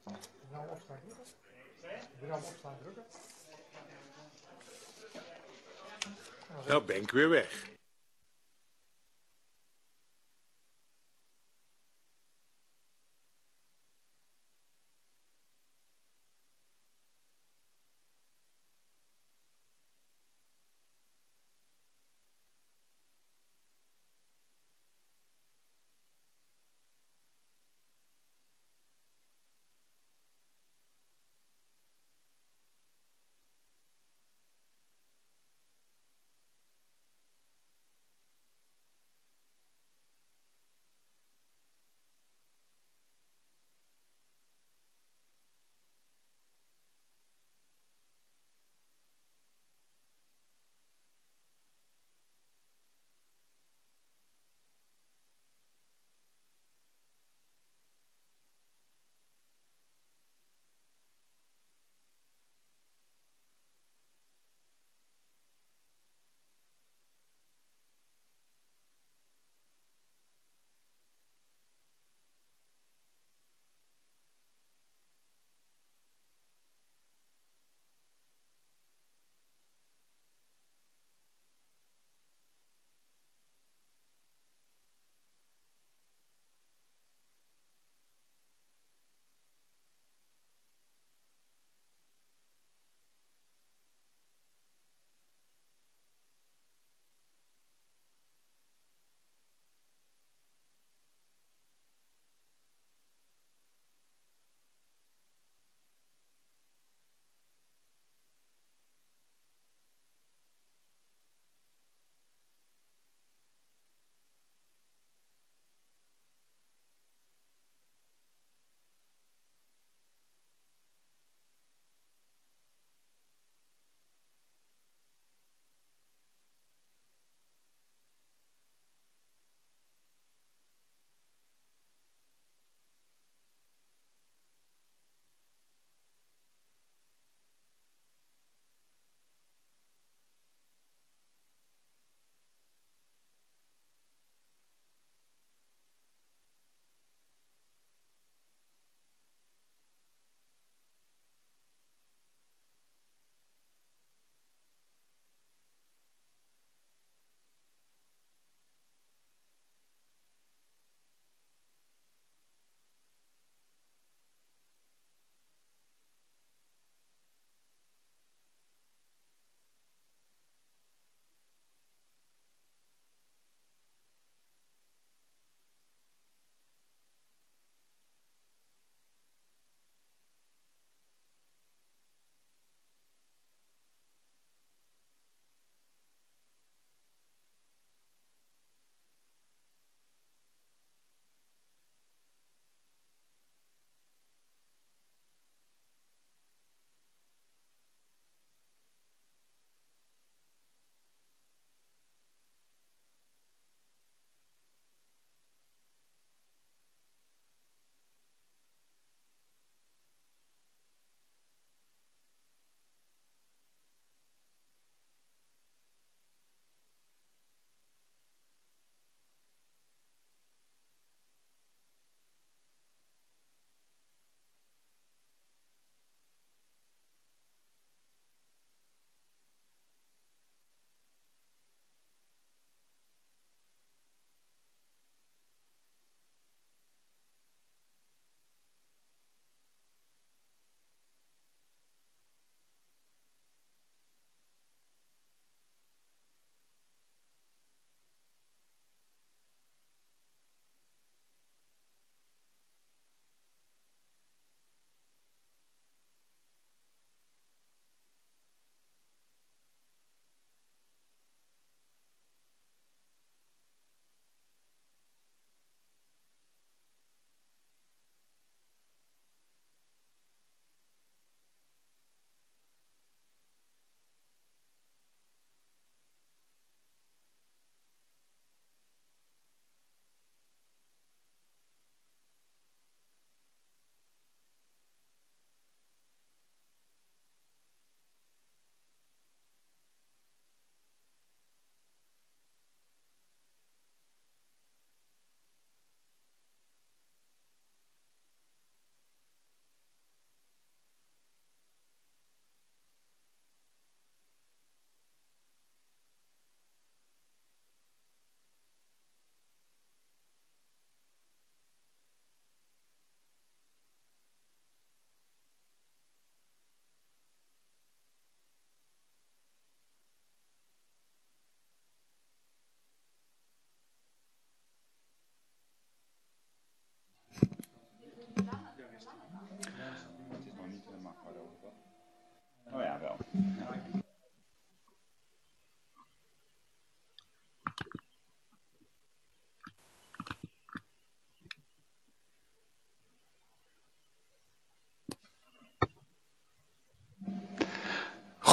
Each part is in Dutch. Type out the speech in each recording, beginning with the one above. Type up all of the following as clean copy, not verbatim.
Nou opstaan drukken. Wil je nou opstaan drukken? Nou ben ik weer weg.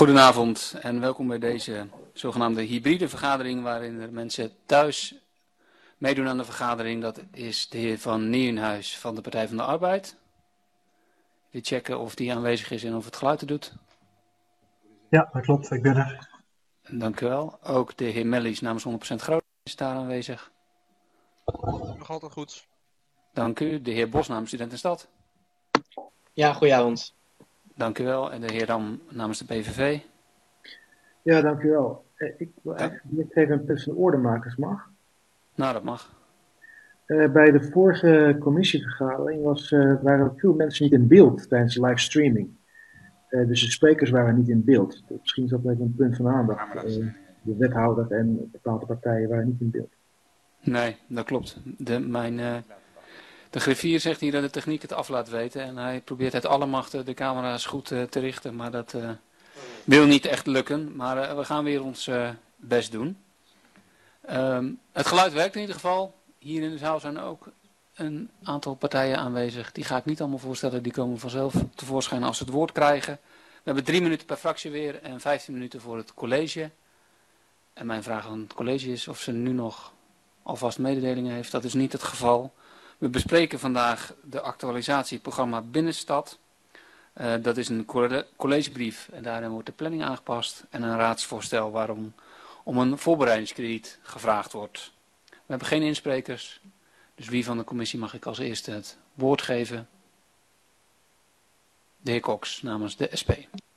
Goedenavond en welkom bij deze zogenaamde hybride vergadering waarin er mensen thuis meedoen aan de vergadering. Dat is de heer Van Nieuwenhuis van de Partij van de Arbeid. We checken of die aanwezig is en of het geluid het doet. Ja, dat klopt. Ik ben er. Dank u wel. Ook de heer Mellies namens 100% Groningen is daar aanwezig. Nog altijd goed. Dank u. De heer Bos namens Student en Stad. Ja, goedenavond. Dank u wel. En de heer Dam namens de PVV. Ja, dank u wel. Ik wil eigenlijk even een orde maken, als mag. Nou, dat mag. Bij de vorige commissievergadering waren er veel mensen niet in beeld tijdens de livestreaming. Dus de sprekers waren niet in beeld. Misschien is dat even een punt van aandacht. De wethouder en bepaalde partijen waren niet in beeld. Nee, dat klopt. De griffier zegt hier dat de techniek het af laat weten en hij probeert uit alle machten de camera's goed te richten, maar dat wil niet echt lukken. Maar we gaan weer ons best doen. Het geluid werkt in ieder geval. Hier in de zaal zijn ook een aantal partijen aanwezig. Die ga ik niet allemaal voorstellen, die komen vanzelf tevoorschijn als ze het woord krijgen. We hebben 3 minuten per fractie weer en 15 minuten voor het college. En mijn vraag aan het college is of ze nu nog alvast mededelingen heeft. Dat is niet het geval. We bespreken vandaag de actualisatie programma Binnenstad. Dat is een collegebrief en daarin wordt de planning aangepast. En een raadsvoorstel waarom om een voorbereidingskrediet gevraagd wordt. We hebben geen insprekers. Dus wie van de commissie mag ik als eerste het woord geven? De heer Cox namens de SP.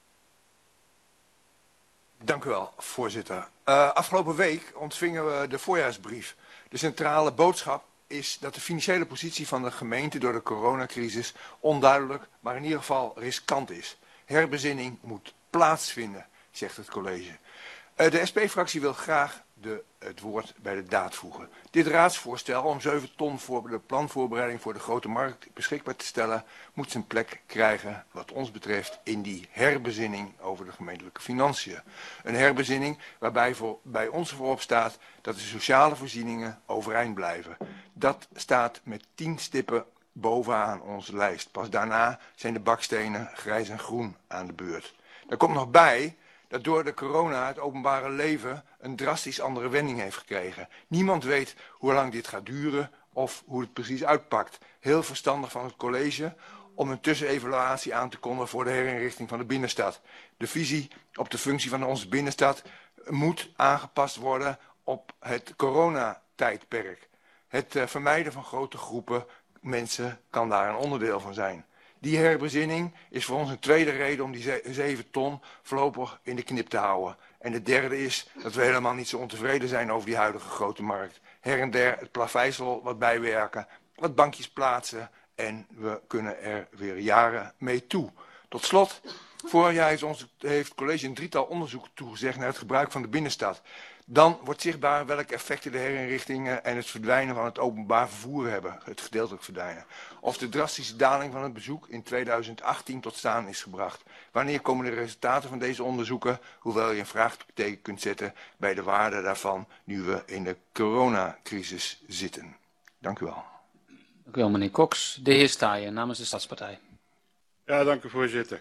Dank u wel, voorzitter. Afgelopen week ontvingen we de voorjaarsbrief. De centrale boodschap is dat de financiële positie van de gemeente door de coronacrisis onduidelijk, maar in ieder geval riskant is. Herbezinning moet plaatsvinden, zegt het college. De SP-fractie wil graag het woord bij de daad voegen. Dit raadsvoorstel om 7 ton voor de planvoorbereiding voor de grote markt beschikbaar te stellen, moet zijn plek krijgen, wat ons betreft, in die herbezinning over de gemeentelijke financiën. Een herbezinning waarbij bij ons voorop staat dat de sociale voorzieningen overeind blijven. Dat staat met 10 stippen bovenaan onze lijst. Pas daarna zijn de bakstenen grijs en groen aan de beurt. Daar komt nog bij dat door de corona het openbare leven een drastisch andere wending heeft gekregen. Niemand weet hoe lang dit gaat duren of hoe het precies uitpakt. Heel verstandig van het college om een tussenevaluatie aan te kondigen voor de herinrichting van de binnenstad. De visie op de functie van onze binnenstad moet aangepast worden op het coronatijdperk. Het vermijden van grote groepen mensen kan daar een onderdeel van zijn. Die herbezinning is voor ons een tweede reden om die 7 ton voorlopig in de knip te houden. En de derde is dat we helemaal niet zo ontevreden zijn over die huidige grote markt. Her en der het plaveisel wat bijwerken, wat bankjes plaatsen en we kunnen er weer jaren mee toe. Tot slot, vorig jaar heeft het college een 3-tal onderzoeken toegezegd naar het gebruik van de binnenstad. Dan wordt zichtbaar welke effecten de herinrichtingen en het verdwijnen van het openbaar vervoer hebben, het gedeeltelijk verdwijnen. Of de drastische daling van het bezoek in 2018 tot staan is gebracht. Wanneer komen de resultaten van deze onderzoeken, hoewel je een vraagteken kunt zetten bij de waarde daarvan nu we in de coronacrisis zitten. Dank u wel. Dank u wel, meneer Cox. De heer Staaien namens de Stadspartij. Ja, dank u, voorzitter.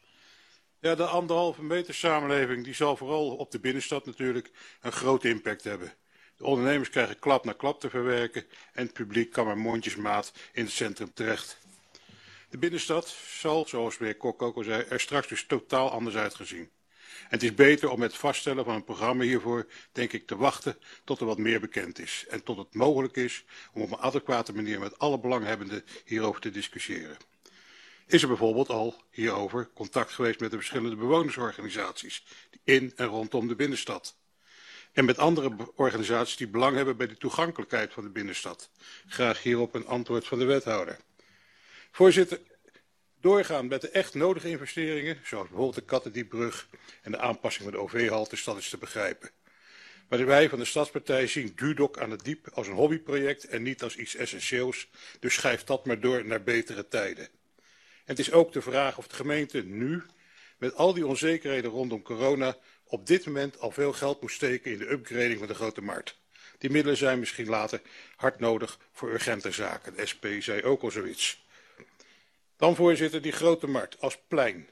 Ja, de 1,5 meter samenleving die zal vooral op de binnenstad natuurlijk een grote impact hebben. De ondernemers krijgen klap na klap te verwerken en het publiek kan maar mondjesmaat in het centrum terecht. De binnenstad zal, zoals meneer Kok ook al zei, er straks dus totaal anders uitgezien. En het is beter om met het vaststellen van een programma hiervoor, denk ik, te wachten tot er wat meer bekend is. En tot het mogelijk is om op een adequate manier met alle belanghebbenden hierover te discussiëren. Is er bijvoorbeeld al hierover contact geweest met de verschillende bewonersorganisaties in en rondom de binnenstad. En met andere organisaties die belang hebben bij de toegankelijkheid van de binnenstad. Graag hierop een antwoord van de wethouder. Voorzitter, doorgaan met de echt nodige investeringen, zoals bijvoorbeeld de Kattendiepbrug en de aanpassing van de OV-haltes, dat is te begrijpen. Maar wij van de Stadspartij zien Dudok aan het Diep als een hobbyproject en niet als iets essentieels, dus schrijf dat maar door naar betere tijden. En het is ook de vraag of de gemeente nu, met al die onzekerheden rondom corona, op dit moment al veel geld moet steken in de upgrading van de grote markt. Die middelen zijn misschien later hard nodig voor urgente zaken. De SP zei ook al zoiets. Dan voorzitter, die grote markt als plein.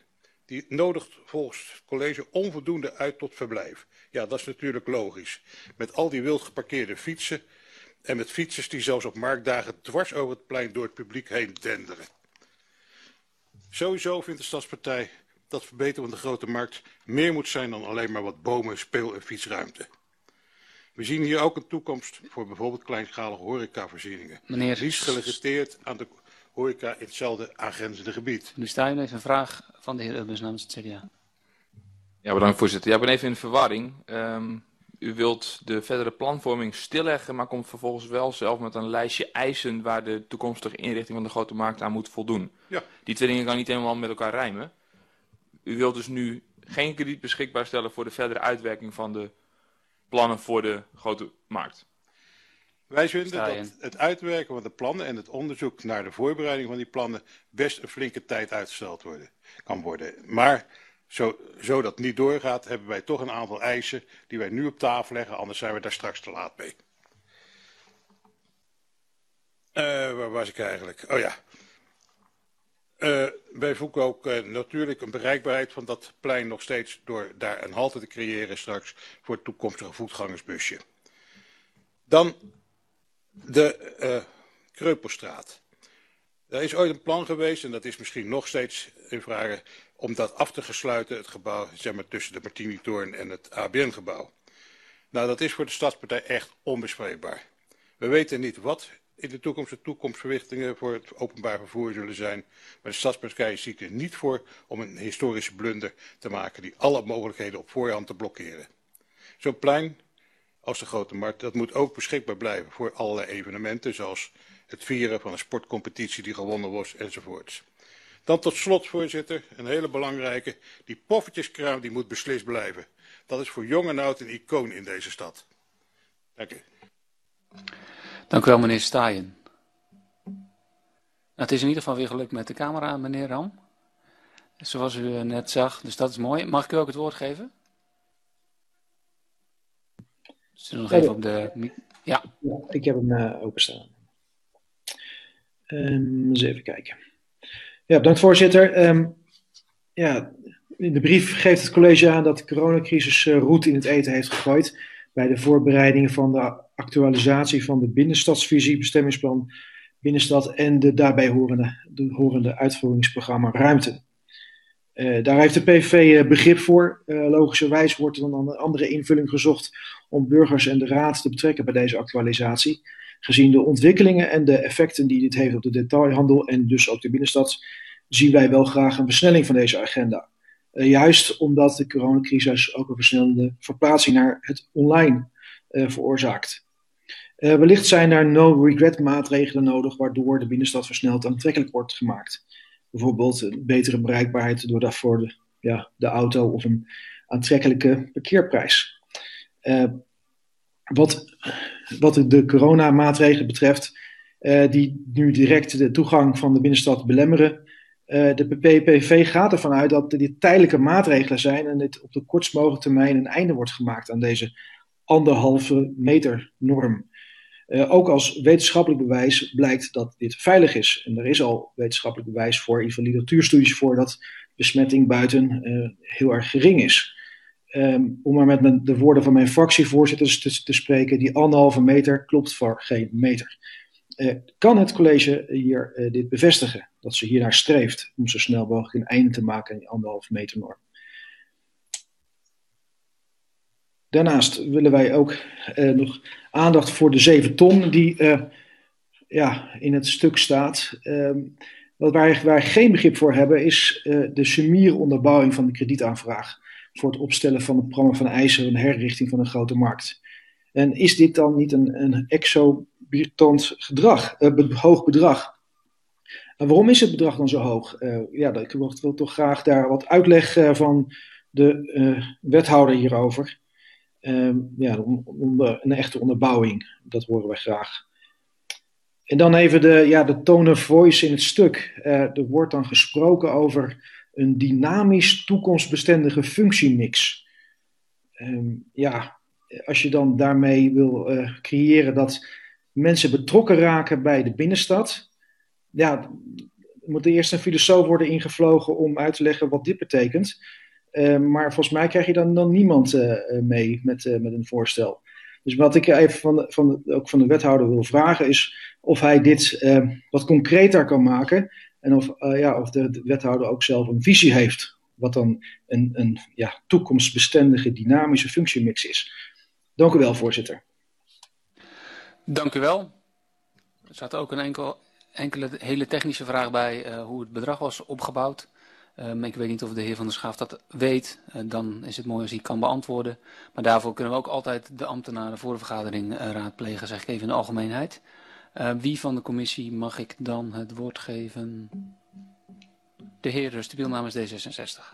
die nodigt volgens het college onvoldoende uit tot verblijf. Ja, dat is natuurlijk logisch. Met al die wild geparkeerde fietsen en met fietsers die zelfs op marktdagen dwars over het plein door het publiek heen denderen. Sowieso vindt de Stadspartij dat verbeteren van de Grote Markt meer moet zijn dan alleen maar wat bomen, speel- en fietsruimte. We zien hier ook een toekomst voor bijvoorbeeld kleinschalige horecavoorzieningen. Meneer, Liefst gerelateerd aan de horeca in hetzelfde aangrenzende gebied. nu sta je even een vraag van de heer Ubbers namens het CDA. Ja, bedankt voorzitter. Ja, ik ben even in verwarring. U wilt de verdere planvorming stilleggen, maar komt vervolgens wel zelf met een lijstje eisen waar de toekomstige inrichting van de Grote Markt aan moet voldoen. Ja. Die twee dingen kan niet helemaal met elkaar rijmen. U wilt dus nu geen krediet beschikbaar stellen voor de verdere uitwerking van de plannen voor de Grote Markt. Wij vinden dat het uitwerken van de plannen en het onderzoek naar de voorbereiding van die plannen best een flinke tijd uitgesteld kan worden. Maar zo dat niet doorgaat, hebben wij toch een aantal eisen die wij nu op tafel leggen, anders zijn we daar straks te laat mee. Waar was ik eigenlijk? Oh ja. Wij voegen ook natuurlijk een bereikbaarheid van dat plein nog steeds door daar een halte te creëren straks voor het toekomstige voetgangersbusje. Dan de Kreupelstraat. Er is ooit een plan geweest, en dat is misschien nog steeds in vraag, om dat af te gesluiten, het gebouw zeg maar, tussen de Martini-toren en het ABN-gebouw. Nou, dat is voor de Stadspartij echt onbespreekbaar. We weten niet wat in de toekomstverrichtingen voor het openbaar vervoer zullen zijn, maar de Stadspartij ziet er niet voor om een historische blunder te maken die alle mogelijkheden op voorhand te blokkeren. Zo'n plein als de Grote Markt, dat moet ook beschikbaar blijven voor allerlei evenementen, zoals het vieren van een sportcompetitie die gewonnen wordt enzovoorts. Dan tot slot, voorzitter, een hele belangrijke, die poffertjeskraam die moet beslist blijven. Dat is voor jong en oud een icoon in deze stad. Dank u. Dank u wel, meneer Staaien. Het is in ieder geval weer gelukt met de camera, meneer Ram. Zoals u net zag, dus dat is mooi. Mag ik u ook het woord geven? Zullen we nog even op de... Ja. Ja, ik heb hem openstaan. Eens even kijken. Ja, bedankt voorzitter. Ja, in de brief geeft het college aan dat de coronacrisis roet in het eten heeft gegooid bij de voorbereidingen van de actualisatie van de binnenstadsvisie, bestemmingsplan binnenstad en de daarbij horende uitvoeringsprogramma Ruimte. Daar heeft de PVV begrip voor. Logischerwijs wordt er dan een andere invulling gezocht om burgers en de raad te betrekken bij deze actualisatie. Gezien de ontwikkelingen en de effecten die dit heeft op de detailhandel en dus ook de binnenstad, zien wij wel graag een versnelling van deze agenda. Juist omdat de coronacrisis ook een versnellende verplaatsing naar het online veroorzaakt. Wellicht zijn er no-regret maatregelen nodig waardoor de binnenstad versneld aantrekkelijk wordt gemaakt. Bijvoorbeeld een betere bereikbaarheid door daarvoor de auto of een aantrekkelijke parkeerprijs. Wat de coronamaatregelen betreft, die nu direct de toegang van de binnenstad belemmeren. De PPV gaat ervan uit dat dit tijdelijke maatregelen zijn en dit op de kortst mogelijke termijn een einde wordt gemaakt aan deze 1,5 meter norm. Ook als wetenschappelijk bewijs blijkt dat dit veilig is. En er is al wetenschappelijk bewijs voor, in ieder geval literatuurstudies voor, dat besmetting buiten heel erg gering is. Om maar met de woorden van mijn fractievoorzitters te spreken, die 1,5 meter klopt voor geen meter. Kan het college hier dit bevestigen? Dat ze hiernaar streeft om zo snel mogelijk een einde te maken aan die 1,5 meter norm. Daarnaast willen wij ook nog aandacht voor de 7 ton die in het stuk staat. Waar wij geen begrip voor hebben is de summiere onderbouwing van de kredietaanvraag voor het opstellen van het programma van eisen en herrichting van de Grote Markt. En is dit dan niet een exorbitant hoog bedrag? En waarom is het bedrag dan zo hoog? Ik wil toch graag daar wat uitleg van de wethouder hierover. Een echte onderbouwing, dat horen wij graag. En dan even de tone of voice in het stuk. Er wordt dan gesproken over een dynamisch toekomstbestendige functiemix. Als je dan daarmee wil creëren dat mensen betrokken raken bij de binnenstad, dan moet er eerst een filosoof worden ingevlogen om uit te leggen wat dit betekent. Maar volgens mij krijg je dan niemand mee met een voorstel. Dus wat ik even ook van de wethouder wil vragen is of hij dit wat concreter kan maken. En of de wethouder ook zelf een visie heeft. Wat dan een toekomstbestendige dynamische functiemix is. Dank u wel, voorzitter. Dank u wel. Er zat ook een enkele hele technische vraag bij hoe het bedrag was opgebouwd. Ik weet niet of de heer Van der Schaaf dat weet. Dan is het mooi als hij kan beantwoorden. Maar daarvoor kunnen we ook altijd de ambtenaren voor de vergadering raadplegen, zeg ik even in de algemeenheid. Wie van de commissie mag ik dan het woord geven? De heer Rustebiel namens D66.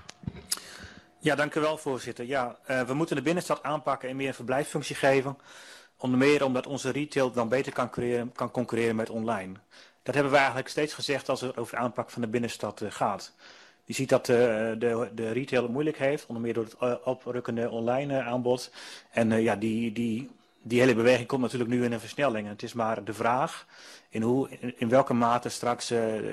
Ja, dank u wel, voorzitter. Ja, we moeten de binnenstad aanpakken en meer een verblijfsfunctie geven. Onder meer omdat onze retail dan beter kan concurreren met online. Dat hebben we eigenlijk steeds gezegd als het over de aanpak van de binnenstad gaat. Je ziet dat de retail het moeilijk heeft, onder meer door het oprukkende online aanbod. En die hele beweging komt natuurlijk nu in een versnelling. En het is maar de vraag in welke mate straks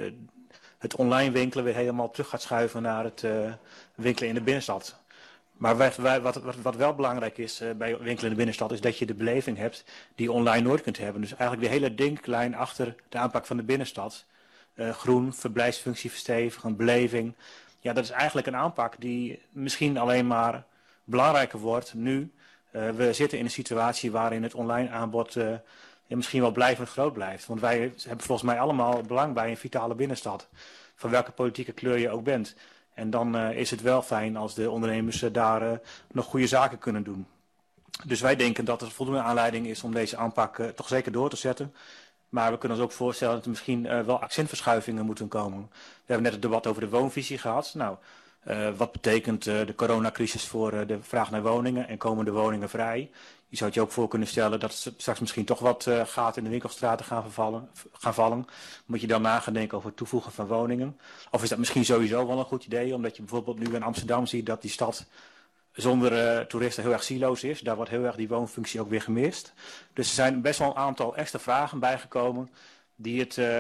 het online winkelen weer helemaal terug gaat schuiven naar het winkelen in de binnenstad. Maar wat wel belangrijk is bij winkelen in de binnenstad is dat je de beleving hebt die je online nooit kunt hebben. Dus eigenlijk de hele denklijn achter de aanpak van de binnenstad. Groen, verblijfsfunctie verstevigen, beleving. Ja, dat is eigenlijk een aanpak die misschien alleen maar belangrijker wordt nu. We zitten in een situatie waarin het online aanbod misschien wel blijvend groot blijft. Want wij hebben volgens mij allemaal belang bij een vitale binnenstad. Van welke politieke kleur je ook bent. En dan is het wel fijn als de ondernemers daar nog goede zaken kunnen doen. Dus wij denken dat er voldoende aanleiding is om deze aanpak toch zeker door te zetten. Maar we kunnen ons ook voorstellen dat er misschien wel accentverschuivingen moeten komen. We hebben net het debat over de woonvisie gehad. Nou, wat betekent de coronacrisis voor de vraag naar woningen en komen de woningen vrij? Je zou het je ook voor kunnen stellen dat straks misschien toch wat gaten in de winkelstraten gaan vallen. Moet je dan na gaan denken over het toevoegen van woningen? Of is dat misschien sowieso wel een goed idee, omdat je bijvoorbeeld nu in Amsterdam ziet dat die stad zonder toeristen heel erg siloos is. Daar wordt heel erg die woonfunctie ook weer gemist. Dus er zijn best wel een aantal extra vragen bijgekomen die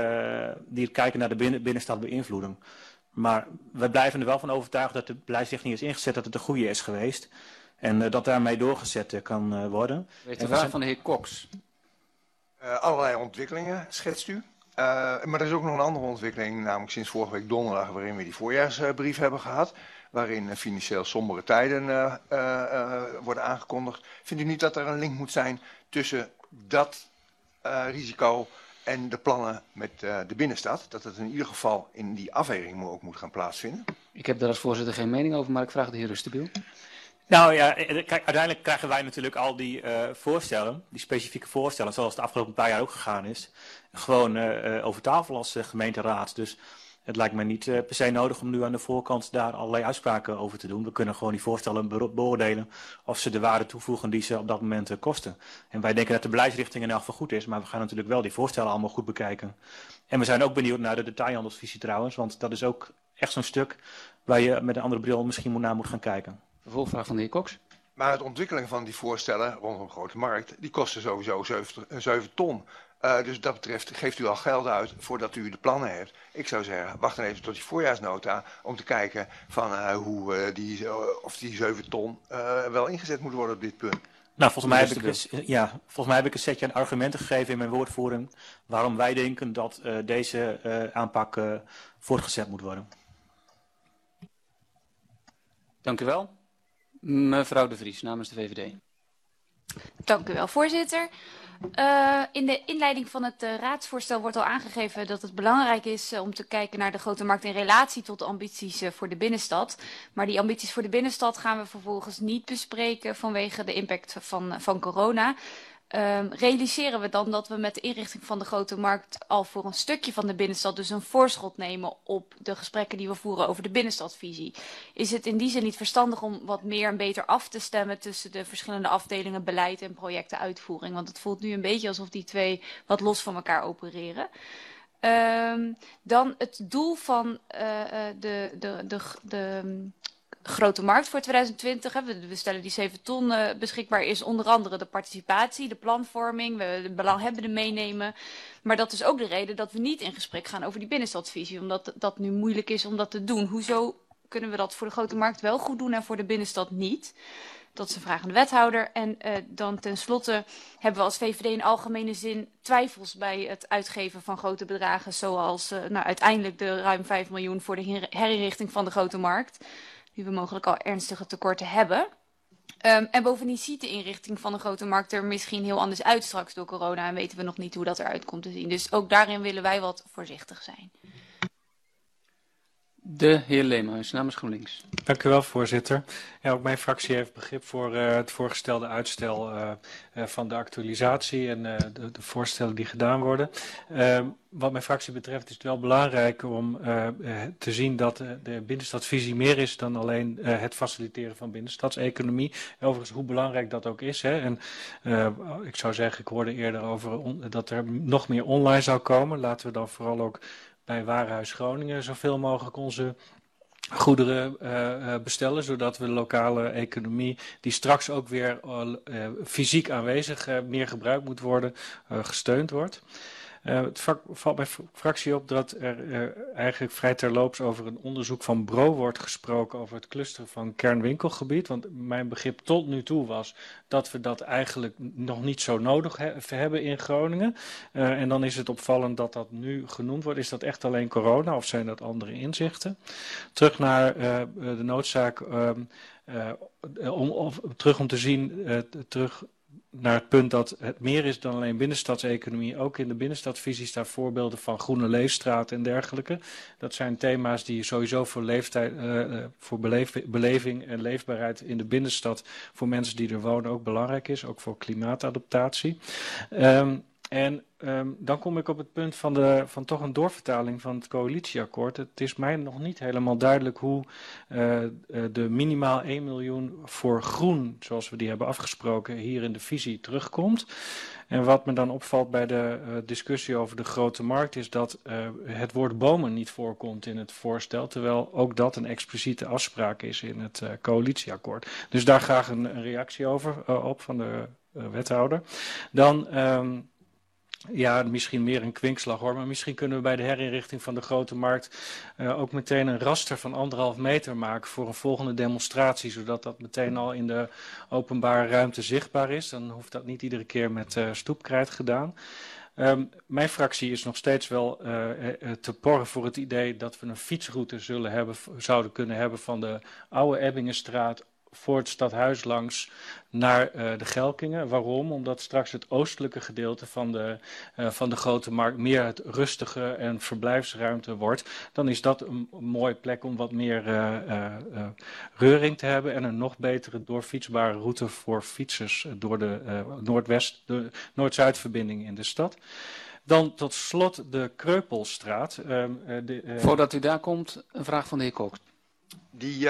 het kijken naar de binnenstad beïnvloeden. Maar wij blijven er wel van overtuigd dat de beleidsrichting is ingezet dat het een goede is geweest. En dat daarmee doorgezet kan worden. Weet de vraag van de heer Cox. Allerlei ontwikkelingen schetst u. Maar er is ook nog een andere ontwikkeling, namelijk sinds vorige week donderdag, waarin we die voorjaarsbrief hebben gehad. Waarin financieel sombere tijden worden aangekondigd. Vindt u niet dat er een link moet zijn tussen dat risico en de plannen met de binnenstad? Dat het in ieder geval in die afweging ook moet gaan plaatsvinden? Ik heb daar als voorzitter geen mening over, maar ik vraag de heer Rustebiel. Nou ja, kijk, uiteindelijk krijgen wij natuurlijk al die voorstellen, die specifieke voorstellen, zoals het de afgelopen paar jaar ook gegaan is, gewoon over tafel als gemeenteraad. Dus het lijkt mij niet per se nodig om nu aan de voorkant daar allerlei uitspraken over te doen. We kunnen gewoon die voorstellen beoordelen of ze de waarde toevoegen die ze op dat moment kosten. En wij denken dat de beleidsrichting in elk geval goed is, maar we gaan natuurlijk wel die voorstellen allemaal goed bekijken. En we zijn ook benieuwd naar de detailhandelsvisie trouwens, want dat is ook echt zo'n stuk waar je met een andere bril misschien naar moet gaan kijken. Vervolgvraag van de heer Cox. Maar het ontwikkelen van die voorstellen rondom Grote Markt, die kosten sowieso 7 ton. Dus dat betreft geeft u al geld uit voordat u de plannen hebt. Ik zou zeggen, wacht dan even tot die voorjaarsnota om te kijken van of die 7 ton wel ingezet moet worden op dit punt. Nou, volgens mij heb ik een setje aan argumenten gegeven in mijn woordvoering waarom wij denken dat deze aanpak voortgezet moet worden. Dank u wel. Mevrouw De Vries namens de VVD. Dank u wel, voorzitter. In de inleiding van het raadsvoorstel wordt al aangegeven dat het belangrijk is om te kijken naar de Grote Markt in relatie tot de ambities voor de binnenstad. Maar die ambities voor de binnenstad gaan we vervolgens niet bespreken vanwege de impact van corona. Realiseren we dan dat we met de inrichting van de Grote Markt al voor een stukje van de binnenstad dus een voorschot nemen op de gesprekken die we voeren over de binnenstadvisie? Is het in die zin niet verstandig om wat meer en beter af te stemmen tussen de verschillende afdelingen beleid en projectenuitvoering? Want het voelt nu een beetje alsof die twee wat los van elkaar opereren. Dan het doel van de grote markt voor 2020. Hè. We stellen die 7 ton beschikbaar. Is onder andere de participatie, de planvorming, de belanghebbenden meenemen. Maar dat is ook de reden dat we niet in gesprek gaan over die binnenstadsvisie. Omdat dat nu moeilijk is om dat te doen. Hoezo kunnen we dat voor de grote markt wel goed doen en voor de binnenstad niet? Dat is een vraag aan de wethouder. En dan tenslotte hebben we als VVD in algemene zin twijfels bij het uitgeven van grote bedragen. Zoals uiteindelijk de ruim 5 miljoen voor de herinrichting van de grote markt. Die we mogelijk al ernstige tekorten hebben. En bovendien ziet de inrichting van de grote markt er misschien heel anders uit straks door corona. En weten we nog niet hoe dat eruit komt te zien. Dus ook daarin willen wij wat voorzichtig zijn. De heer Leemhuis, namens GroenLinks. Dank u wel, voorzitter. Ja, ook mijn fractie heeft begrip voor het voorgestelde uitstel van de actualisatie en de voorstellen die gedaan worden. Wat mijn fractie betreft is het wel belangrijk om te zien dat de binnenstadsvisie meer is dan alleen het faciliteren van binnenstadseconomie. Overigens, hoe belangrijk dat ook is. Hè. En ik zou zeggen, ik hoorde eerder over dat er nog meer online zou komen. Laten we dan vooral ook bij Warenhuis Groningen zoveel mogelijk onze goederen bestellen, zodat we de lokale economie, die straks ook weer fysiek aanwezig meer gebruikt moet worden, gesteund wordt. Het valt mijn fractie op dat er eigenlijk vrij terloops over een onderzoek van Bro wordt gesproken over het clusteren van kernwinkelgebied. Want mijn begrip tot nu toe was dat we dat eigenlijk nog niet zo nodig hebben in Groningen. En dan is het opvallend dat dat nu genoemd wordt. Is dat echt alleen corona of zijn dat andere inzichten? Terug naar de noodzaak, om te zien, naar het punt dat het meer is dan alleen binnenstadseconomie. Ook in de binnenstadsvisie staan voorbeelden van groene leefstraten en dergelijke. Dat zijn thema's die sowieso voor beleving en leefbaarheid in de binnenstad voor mensen die er wonen ook belangrijk is. Ook voor klimaatadaptatie. Dan kom ik op het punt van toch een doorvertaling van het coalitieakkoord. Het is mij nog niet helemaal duidelijk hoe de minimaal 1 miljoen voor groen, zoals we die hebben afgesproken, hier in de visie terugkomt. En wat me dan opvalt bij de discussie over de grote markt is dat het woord bomen niet voorkomt in het voorstel, terwijl ook dat een expliciete afspraak is in het coalitieakkoord. Dus daar graag een reactie op van de wethouder. Dan ja, misschien meer een kwinkslag hoor, maar misschien kunnen we bij de herinrichting van de grote markt ook meteen een raster van 1,5 meter maken voor een volgende demonstratie, zodat dat meteen al in de openbare ruimte zichtbaar is. Dan hoeft dat niet iedere keer met stoepkrijt gedaan. Mijn fractie is nog steeds wel te porren voor het idee dat we een fietsroute zouden kunnen hebben van de oude Ebbingenstraat voor het stadhuis langs naar de Gelkingen. Waarom? Omdat straks het oostelijke gedeelte van de grote markt meer het rustige en verblijfsruimte wordt. Dan is dat een mooie plek om wat meer reuring te hebben en een nog betere doorfietsbare route voor fietsers door de Noord-Zuid-verbinding in de stad. Dan tot slot de Kreupelstraat. Voordat u daar komt, een vraag van de heer Kok. Die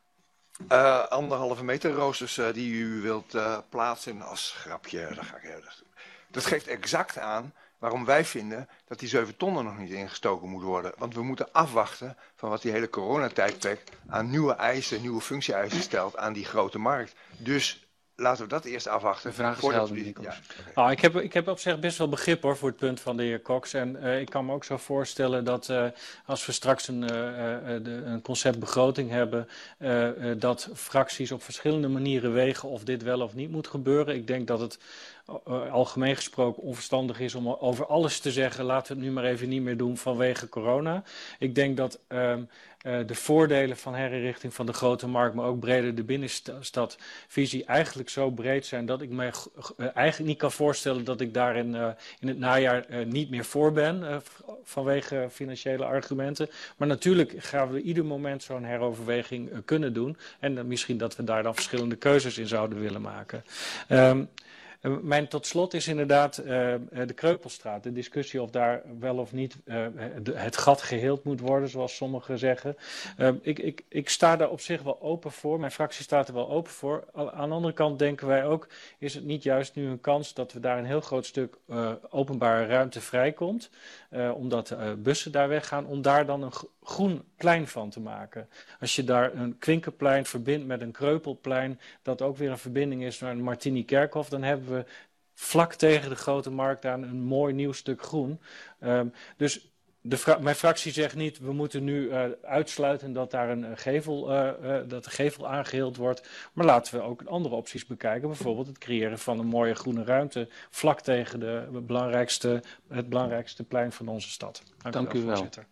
1,5 meter roosters die u wilt plaatsen als grapje, dat geeft exact aan waarom wij vinden dat die 7 ton er nog niet ingestoken moet worden. Want we moeten afwachten van wat die hele coronatijdperk aan nieuwe eisen, nieuwe functie-eisen stelt aan die grote markt. Dus laten we dat eerst afwachten. De vraag is helder, ja. Ik heb op zich best wel begrip hoor voor het punt van de heer Cox. En ik kan me ook zo voorstellen dat als we straks een concept begroting hebben, dat fracties op verschillende manieren wegen of dit wel of niet moet gebeuren. Ik denk dat het algemeen gesproken onverstandig is om over alles te zeggen, laten we het nu maar even niet meer doen vanwege corona. Ik denk dat de voordelen van herinrichting van de grote markt, maar ook breder de binnenstadvisie eigenlijk zo breed zijn dat ik me eigenlijk niet kan voorstellen dat ik daar in het najaar niet meer voor ben vanwege financiële argumenten. Maar natuurlijk gaan we ieder moment zo'n heroverweging kunnen doen en misschien dat we daar dan verschillende keuzes in zouden willen maken. Mijn tot slot is inderdaad de Kreupelstraat. De discussie of daar wel of niet het gat geheeld moet worden, zoals sommigen zeggen. Ik sta daar op zich wel open voor. Mijn fractie staat er wel open voor. Aan de andere kant denken wij ook, is het niet juist nu een kans dat we daar een heel groot stuk openbare ruimte vrijkomt, omdat bussen daar weggaan, om daar dan een groen plein van te maken. Als je daar een Kwinkerplein verbindt met een Kreupelplein, dat ook weer een verbinding is naar een Martini-Kerkhof, dan hebben we vlak tegen de Grote Markt daar een mooi nieuw stuk groen. Dus mijn fractie zegt niet, we moeten nu uitsluiten dat daar dat de gevel aangeheeld wordt. Maar laten we ook andere opties bekijken. Bijvoorbeeld het creëren van een mooie groene ruimte vlak tegen het belangrijkste plein van onze stad. Dank u wel, voorzitter.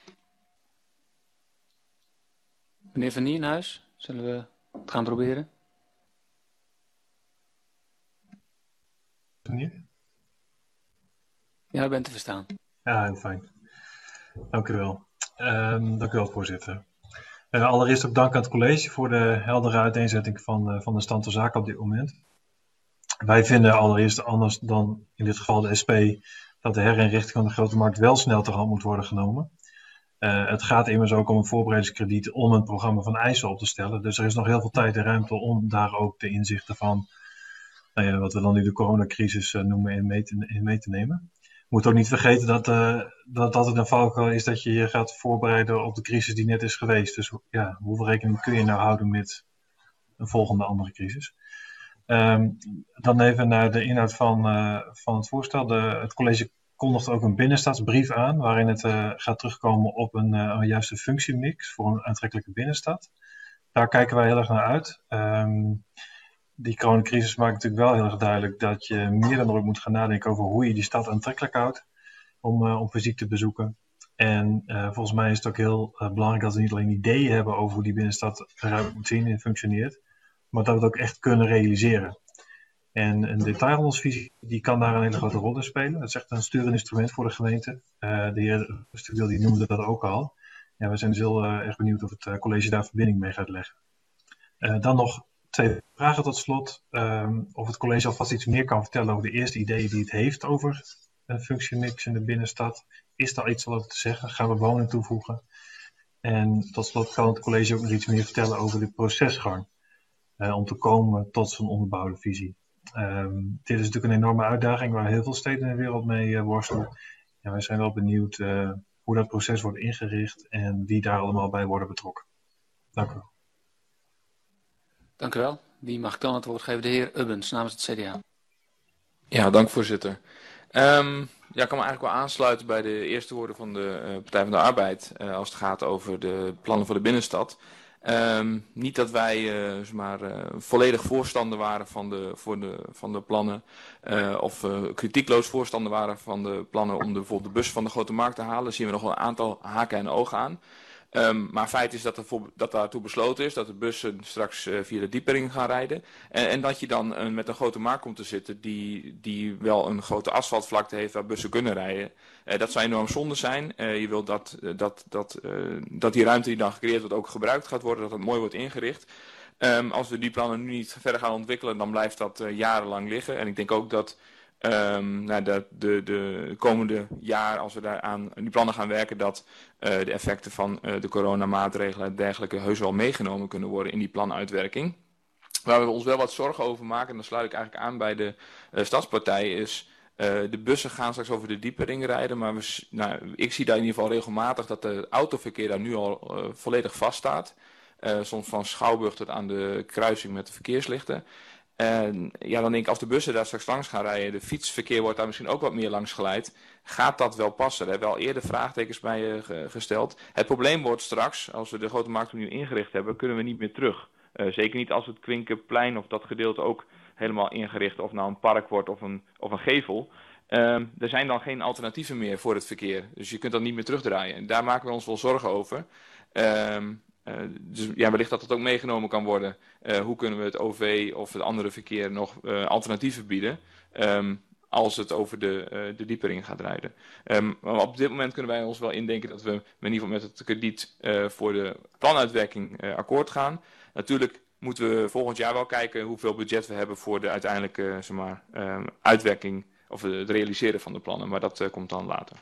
Meneer Van Nieuwenhuis, zullen we het gaan proberen? Ja, u bent te verstaan. Ja, heel fijn. Dank u wel. Dank u wel, voorzitter. Allereerst ook dank aan het college voor de heldere uiteenzetting van de stand van zaken op dit moment. Wij vinden allereerst, anders dan in dit geval de SP, dat de herinrichting van de Grote Markt wel snel ter hand moet worden genomen. Het gaat immers ook om een voorbereidingskrediet om een programma van eisen op te stellen. Dus er is nog heel veel tijd en ruimte om daar ook de inzichten van, wat we dan nu de coronacrisis noemen, in mee te nemen. Je moet ook niet vergeten dat het een valkuil is dat je je gaat voorbereiden op de crisis die net is geweest. Dus ja, hoeveel rekening kun je nou houden met een volgende andere crisis? Dan even naar de inhoud van het voorstel. Het college kondigt ook een binnenstadsbrief aan, waarin het gaat terugkomen op een juiste functiemix voor een aantrekkelijke binnenstad. Daar kijken wij heel erg naar uit. Die coronacrisis maakt natuurlijk wel heel erg duidelijk dat je meer dan ooit moet gaan nadenken over hoe je die stad aantrekkelijk houdt om fysiek te bezoeken. En volgens mij is het ook heel belangrijk dat we niet alleen ideeën hebben over hoe die binnenstad eruit moet zien en functioneert, maar dat we het ook echt kunnen realiseren. En een detailhandelsvisie die kan daar een hele grote rol in spelen. Dat is echt een sturend instrument voor de gemeente. De heer Studiel die noemde dat ook al. Ja, we zijn dus heel erg benieuwd of het college daar verbinding mee gaat leggen. Dan nog 2 vragen tot slot. Of het college alvast iets meer kan vertellen over de eerste ideeën die het heeft over een functiemix in de binnenstad. Is daar iets over te zeggen? Gaan we woningen toevoegen? En tot slot kan het college ook nog iets meer vertellen over de procesgang. Om te komen tot zo'n onderbouwde visie. Dit is natuurlijk een enorme uitdaging waar heel veel steden in de wereld mee worstelen. En wij zijn wel benieuwd hoe dat proces wordt ingericht en wie daar allemaal bij worden betrokken. Dank u wel. Dank u wel. Wie mag ik dan het woord geven? De heer Ubbens namens het CDA. Ja, dank voorzitter. Ik kan me eigenlijk wel aansluiten bij de eerste woorden van de Partij van de Arbeid als het gaat over de plannen voor de binnenstad. Niet dat wij volledig voorstander waren van de plannen of kritiekloos voorstander waren van de plannen om bijvoorbeeld de bus van de Grote Markt te halen. Daar zien we nog wel een aantal haken en ogen aan. Maar feit is dat daartoe besloten is dat de bussen straks via de Diepering gaan rijden. En dat je dan met een Grote Markt komt te zitten die wel een grote asfaltvlakte heeft waar bussen kunnen rijden. Dat zou enorm zonde zijn. Je wilt dat die ruimte die dan gecreëerd wordt ook gebruikt gaat worden, dat het mooi wordt ingericht. Als we die plannen nu niet verder gaan ontwikkelen, dan blijft dat jarenlang liggen. En ik denk ook dat de komende jaar, als we daar aan die plannen gaan werken, dat de effecten van de coronamaatregelen en dergelijke heus wel meegenomen kunnen worden in die planuitwerking. Waar we ons wel wat zorgen over maken, en dan sluit ik eigenlijk aan bij de stadspartij, is de bussen gaan straks over de Diepering rijden, maar ik zie daar in ieder geval regelmatig dat de autoverkeer daar nu al volledig vaststaat. Soms van Schouwburg tot aan de kruising met de verkeerslichten. En ja, dan denk ik, als de bussen daar straks langs gaan rijden, de fietsverkeer wordt daar misschien ook wat meer langs geleid. Gaat dat wel passen? Daar hebben we al eerder vraagtekens bij gesteld. Het probleem wordt straks, als we de Grote Markt nu ingericht hebben, kunnen we niet meer terug. Zeker niet als het Kwinkerplein of dat gedeelte ook helemaal ingericht of nou een park wordt of een gevel. Er zijn dan geen alternatieven meer voor het verkeer. Dus je kunt dat niet meer terugdraaien. En daar maken we ons wel zorgen over. Dus ja, wellicht dat het ook meegenomen kan worden. Hoe kunnen we het OV of het andere verkeer nog alternatieven bieden als het over de Diepering gaat rijden. Maar op dit moment kunnen wij ons wel indenken dat we in ieder geval met het krediet voor de planuitwerking akkoord gaan. Natuurlijk moeten we volgend jaar wel kijken hoeveel budget we hebben voor de uiteindelijke uitwerking of het realiseren van de plannen. Maar dat komt dan later.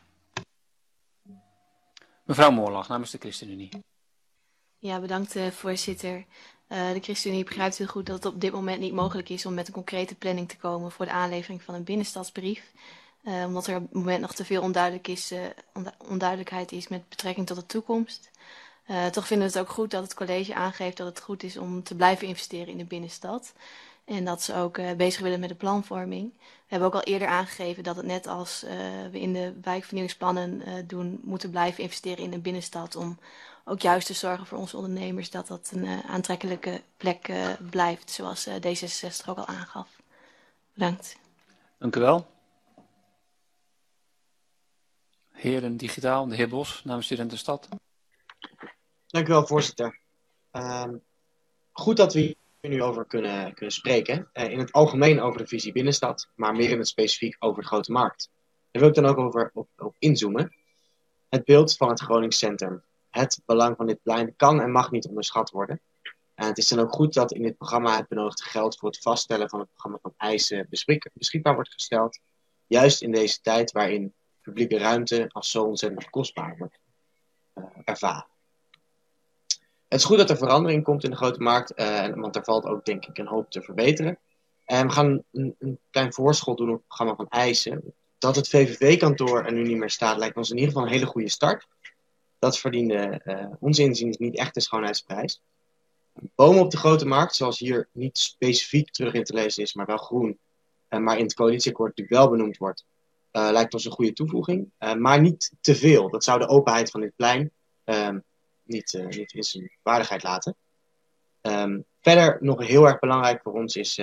Mevrouw Moorlag, namens de ChristenUnie. Ja, bedankt voorzitter. De ChristenUnie begrijpt heel goed dat het op dit moment niet mogelijk is om met een concrete planning te komen voor de aanlevering van een binnenstadsbrief. Omdat er op het moment nog te veel onduidelijkheid is met betrekking tot de toekomst. Toch vinden we het ook goed dat het college aangeeft dat het goed is om te blijven investeren in de binnenstad. En dat ze ook bezig willen met de planvorming. We hebben ook al eerder aangegeven dat het net als we in de wijkvernieuwingsplannen doen, moeten blijven investeren in de binnenstad. Om ook juist te zorgen voor onze ondernemers dat dat een aantrekkelijke plek blijft. Zoals D66 ook al aangaf. Bedankt. Dank u wel. Heren Digitaal, de heer Bos, namens Studentenstad. Dank u wel, voorzitter. Goed dat we hier nu over kunnen spreken. In het algemeen over de visie binnenstad, maar meer in het specifiek over de grote markt. Daar wil ik dan ook op inzoomen. Het beeld van het Gronings Centrum. Het belang van dit plein kan en mag niet onderschat worden. En het is dan ook goed dat in dit programma het benodigde geld voor het vaststellen van het programma van eisen beschikbaar wordt gesteld. Juist in deze tijd waarin publieke ruimte als zo ontzettend kostbaar wordt ervaren. Het is goed dat er verandering komt in de grote markt, want er valt ook denk ik een hoop te verbeteren. En we gaan een klein voorschot doen op het programma van eisen. Dat het VVV-kantoor er nu niet meer staat, lijkt ons in ieder geval een hele goede start. Dat verdiende ons inziens niet echt de schoonheidsprijs. Bomen op de grote markt, zoals hier niet specifiek terug in te lezen is, maar wel groen, maar in het coalitieakkoord natuurlijk wel benoemd wordt, lijkt ons een goede toevoeging. Maar niet te veel. Dat zou de openheid van dit plein niet in zijn waardigheid laten. Verder nog heel erg belangrijk voor ons is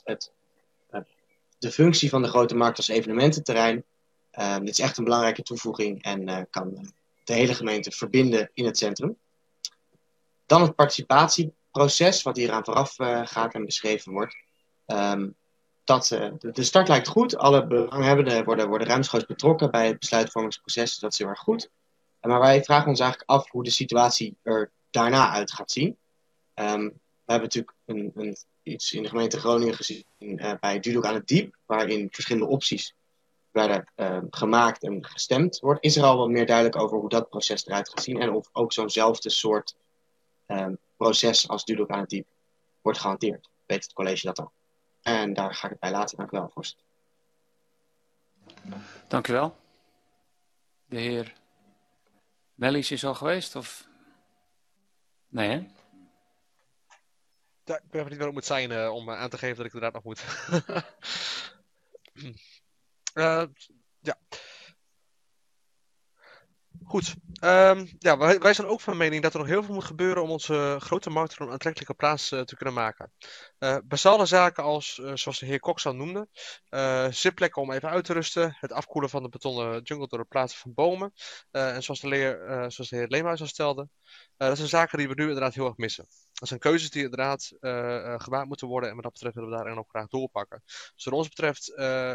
de functie van de grote markt als evenemententerrein. Dit is echt een belangrijke toevoeging en kan de hele gemeente verbinden in het centrum. Dan het participatieproces, wat hier aan vooraf gaat en beschreven wordt. De start lijkt goed. Alle belanghebbenden worden ruimschoots betrokken bij het besluitvormingsproces. Dat is heel erg goed. Maar wij vragen ons eigenlijk af hoe de situatie er daarna uit gaat zien. We hebben natuurlijk iets in de gemeente Groningen gezien bij Dudok aan het Diep, waarin verschillende opties werden gemaakt en gestemd wordt. Is er al wat meer duidelijk over hoe dat proces eruit gaat zien en of ook zo'nzelfde soort proces als Dudok aan het Diep wordt gehanteerd. Weet het college dat al? En daar ga ik het bij laten. Dank u wel, voorzitter. Dank u wel. De heer Mellies is al geweest, of? Nee, hè? Ja, ik weet even niet waar het moet zijn om aan te geven dat ik inderdaad nog moet. Ja. Goed. Ja, wij zijn ook van mening dat er nog heel veel moet gebeuren om onze grote markt er een aantrekkelijke plaats te kunnen maken. Basale zaken als, zoals de heer Cox al noemde, zitplekken om even uit te rusten, het afkoelen van de betonnen jungle door het plaatsen van bomen. En zoals de heer Leemhuis al stelde, dat zijn zaken die we nu inderdaad heel erg missen. Dat zijn keuzes die inderdaad gemaakt moeten worden en wat dat betreft willen we daarin ook graag doorpakken. Dus wat ons betreft,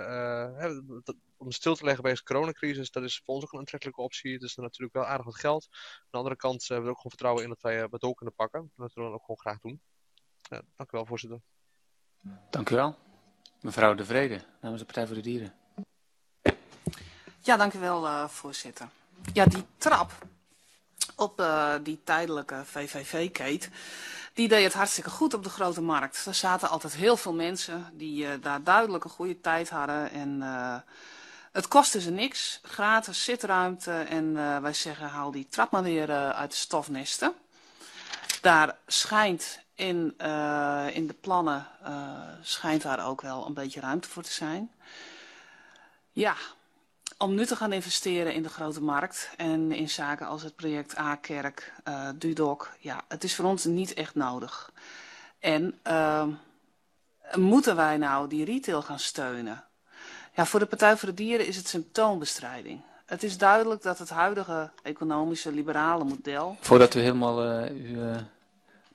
om stil te leggen bij deze coronacrisis, dat is voor ons ook een aantrekkelijke optie. Het is natuurlijk wel aardig wat geld. Aan de andere kant hebben we er ook gewoon vertrouwen in dat wij wat door kunnen pakken. Dat willen we ook gewoon graag doen. Dank u wel, voorzitter. Dank u wel. Mevrouw De Vrede, namens de Partij voor de Dieren. Ja, dank u wel, voorzitter. Ja, die trap op die tijdelijke VVV-keet, die deed het hartstikke goed op de Grote Markt. Er zaten altijd heel veel mensen die daar duidelijk een goede tijd hadden. En het kostte ze niks. Gratis zitruimte. En wij zeggen, haal die trap maar weer uit de stofnesten. Daar schijnt in de plannen schijnt daar ook wel een beetje ruimte voor te zijn. Ja, om nu te gaan investeren in de Grote Markt en in zaken als het project A-kerk, Dudok, ja, het is voor ons niet echt nodig. En moeten wij nou die retail gaan steunen? Ja, voor de Partij voor de Dieren is het symptoombestrijding. Het is duidelijk dat het huidige economische liberale model... Voordat u helemaal uw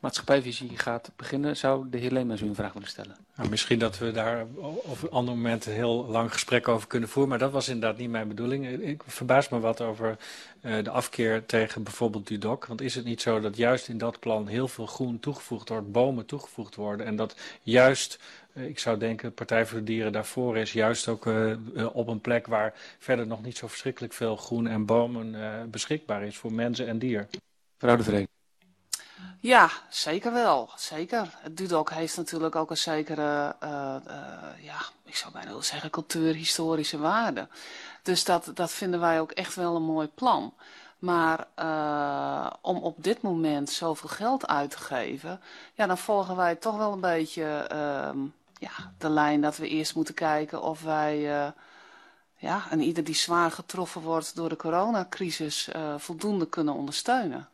maatschappijvisie gaat beginnen, zou de heer Leemans u een vraag willen stellen. Nou, misschien dat we daar op een ander moment een heel lang gesprek over kunnen voeren, maar dat was inderdaad niet mijn bedoeling. Ik verbaas me wat over de afkeer tegen bijvoorbeeld Dudok. Want is het niet zo dat juist in dat plan heel veel groen toegevoegd wordt, bomen toegevoegd worden en dat juist, ik zou denken, Partij voor de Dieren daarvoor is, juist ook op een plek waar verder nog niet zo verschrikkelijk veel groen en bomen beschikbaar is voor mensen en dier. Mevrouw de Vree. Ja, zeker wel. Zeker. Het Dudok heeft natuurlijk ook een zekere, ik zou bijna willen zeggen, cultuurhistorische waarde. Dus dat vinden wij ook echt wel een mooi plan. Maar om op dit moment zoveel geld uit te geven, ja, dan volgen wij toch wel een beetje de lijn dat we eerst moeten kijken of wij en ieder die zwaar getroffen wordt door de coronacrisis voldoende kunnen ondersteunen.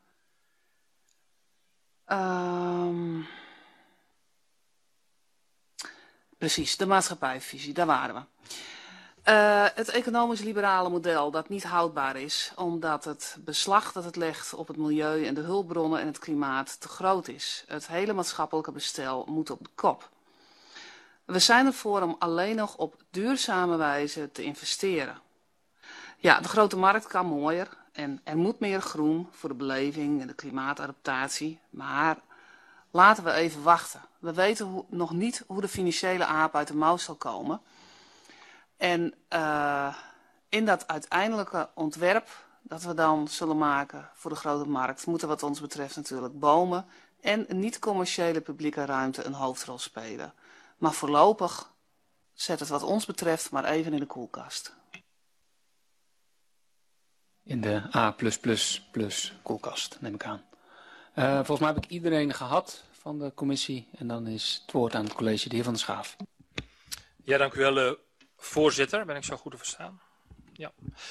Precies, de maatschappijvisie, daar waren we. Het economisch-liberale model dat niet houdbaar is, omdat het beslag dat het legt op het milieu en de hulpbronnen en het klimaat te groot is. Het hele maatschappelijke bestel moet op de kop. We zijn ervoor om alleen nog op duurzame wijze te investeren. Ja, de grote markt kan mooier en er moet meer groen voor de beleving en de klimaatadaptatie, maar laten we even wachten. We weten nog niet hoe de financiële aap uit de mouw zal komen. En in dat uiteindelijke ontwerp dat we dan zullen maken voor de grote markt, moeten wat ons betreft natuurlijk bomen en niet-commerciële publieke ruimte een hoofdrol spelen. Maar voorlopig zet het wat ons betreft maar even in de koelkast. In de A++ koelkast, neem ik aan. Volgens mij heb ik iedereen gehad van de commissie. En dan is het woord aan het college, de heer Van der Schaaf. Ja, dank u wel, voorzitter. Ben ik zo goed te verstaan? Ja.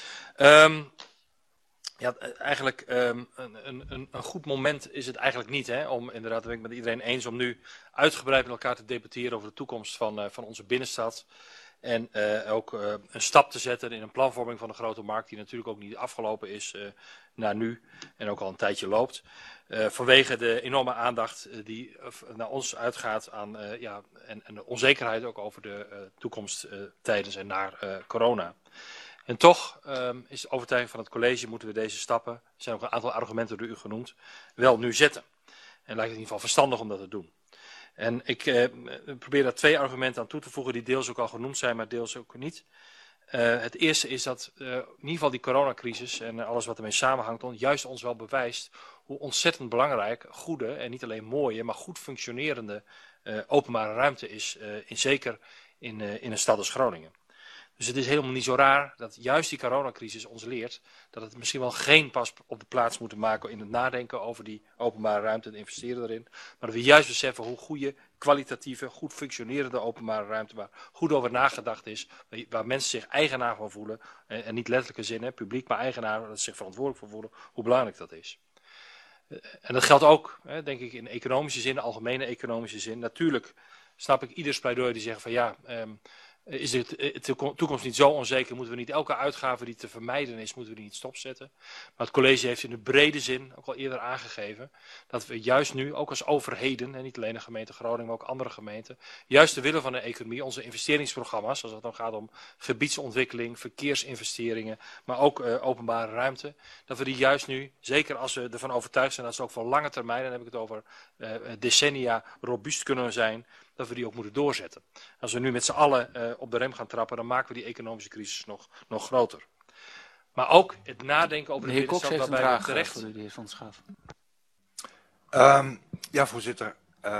Eigenlijk een goed moment is het eigenlijk niet, hè, om inderdaad, ben ik met iedereen eens, om nu uitgebreid met elkaar te debatteren over de toekomst van onze binnenstad. En ook een stap te zetten in een planvorming van de grote markt, die natuurlijk ook niet afgelopen is naar nu en ook al een tijdje loopt. Vanwege de enorme aandacht die naar ons uitgaat aan, en de onzekerheid ook over de toekomst tijdens en na corona. En toch is de overtuiging van het college, moeten we deze stappen, er zijn ook een aantal argumenten door u genoemd, wel nu zetten. En lijkt het in ieder geval verstandig om dat te doen. En ik probeer daar 2 argumenten aan toe te voegen die deels ook al genoemd zijn, maar deels ook niet. Het eerste is dat in ieder geval die coronacrisis en alles wat ermee samenhangt, juist ons wel bewijst hoe ontzettend belangrijk goede en niet alleen mooie, maar goed functionerende openbare ruimte is, zeker in een stad als Groningen. Dus het is helemaal niet zo raar dat juist die coronacrisis ons leert dat het misschien wel geen pas op de plaats moeten maken in het nadenken over die openbare ruimte en investeren erin. Maar dat we juist beseffen hoe goede, kwalitatieve, goed functionerende openbare ruimte, waar goed over nagedacht is, waar mensen zich eigenaar van voelen, en niet letterlijke zin, hè, publiek, maar eigenaar, dat ze zich verantwoordelijk voor voelen, hoe belangrijk dat is. En dat geldt ook, denk ik, in economische zin, algemene economische zin. Natuurlijk snap ik ieders pleidooi die zegt van ja, is de toekomst niet zo onzeker, moeten we niet elke uitgave die te vermijden is, moeten we die niet stopzetten. Maar het college heeft in de brede zin ook al eerder aangegeven dat we juist nu, ook als overheden, en niet alleen de gemeente Groningen, maar ook andere gemeenten, juist de willen van de economie, onze investeringsprogramma's, als het dan gaat om gebiedsontwikkeling, verkeersinvesteringen, maar ook openbare ruimte, dat we die juist nu, zeker als we ervan overtuigd zijn dat ze ook voor lange termijn, dan heb ik het over decennia, robuust kunnen zijn, dat we die ook moeten doorzetten. Als we nu met z'n allen op de rem gaan trappen, dan maken we die economische crisis nog groter. Maar ook het nadenken over de binnenstad, waarbij we terecht... De heer Van Schaaf. Ja, voorzitter.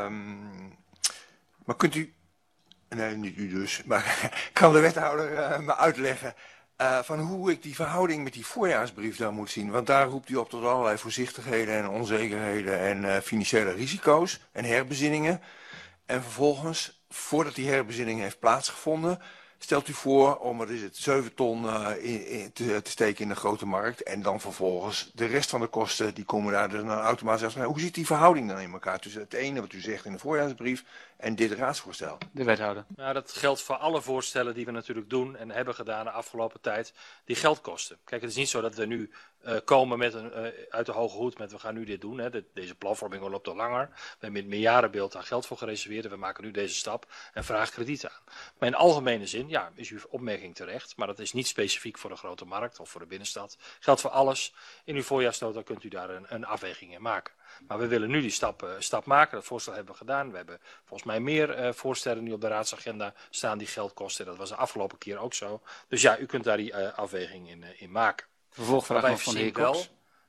Maar kunt u... Nee, niet u dus. Maar kan de wethouder me uitleggen van hoe ik die verhouding met die voorjaarsbrief dan moet zien? Want daar roept u op tot allerlei voorzichtigheden en onzekerheden en financiële risico's en herbezinningen. En vervolgens, voordat die herbezinning heeft plaatsgevonden, stelt u voor om, wat is het, 7 ton te steken in de grote markt. En dan vervolgens de rest van de kosten, die komen daar dan automatisch uit. Hoe zit die verhouding dan in elkaar tussen het ene wat u zegt in de voorjaarsbrief en dit raadsvoorstel? De wethouder. Nou, dat geldt voor alle voorstellen die we natuurlijk doen en hebben gedaan de afgelopen tijd, die geld kosten. Kijk, het is niet zo dat we nu komen met uit de hoge hoed met we gaan nu dit doen. Hè. Deze planvorming loopt al langer. We hebben in het meerjarenbeeld daar geld voor gereserveerd en we maken nu deze stap en vragen krediet aan. Maar in algemene zin, ja, is uw opmerking terecht, maar dat is niet specifiek voor de grote markt of voor de binnenstad. Geldt voor alles. In uw voorjaarsnota kunt u daar een afweging in maken. Maar we willen nu die stap maken. Dat voorstel hebben we gedaan. We hebben volgens mij meer voorstellen nu op de raadsagenda staan die geld kosten. Dat was de afgelopen keer ook zo. Dus ja, u kunt daar die afweging in maken. Vervolgvraag nog van de heer Cox.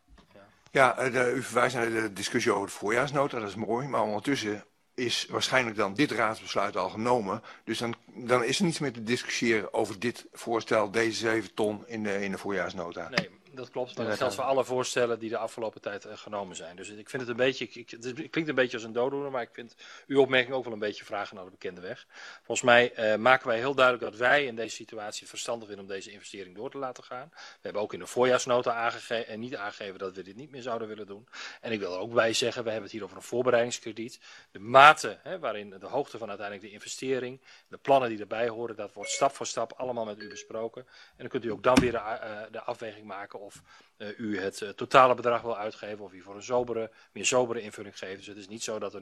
Ja, u verwijst naar de discussie over de voorjaarsnota. Dat is mooi. Maar ondertussen is waarschijnlijk dan dit raadsbesluit al genomen. Dus dan is er niets meer te discussiëren over dit voorstel, deze 7 ton in de voorjaarsnota. Nee, dat klopt. Maar dat geldt voor alle voorstellen die de afgelopen tijd genomen zijn. Dus ik vind het een beetje, het klinkt een beetje als een dooddoener, maar ik vind uw opmerking ook wel een beetje vragen naar de bekende weg. Volgens mij maken wij heel duidelijk dat wij in deze situatie het verstandig vinden om deze investering door te laten gaan. We hebben ook in de voorjaarsnota niet aangegeven dat we dit niet meer zouden willen doen. En ik wil er ook bij zeggen, we hebben het hier over een voorbereidingskrediet. De mate waarin de hoogte van uiteindelijk de investering, de plannen die erbij horen, dat wordt stap voor stap allemaal met u besproken. En dan kunt u ook dan weer de afweging maken of u het totale bedrag wil uitgeven of u voor een meer sobere invulling geeft. Dus het is niet zo dat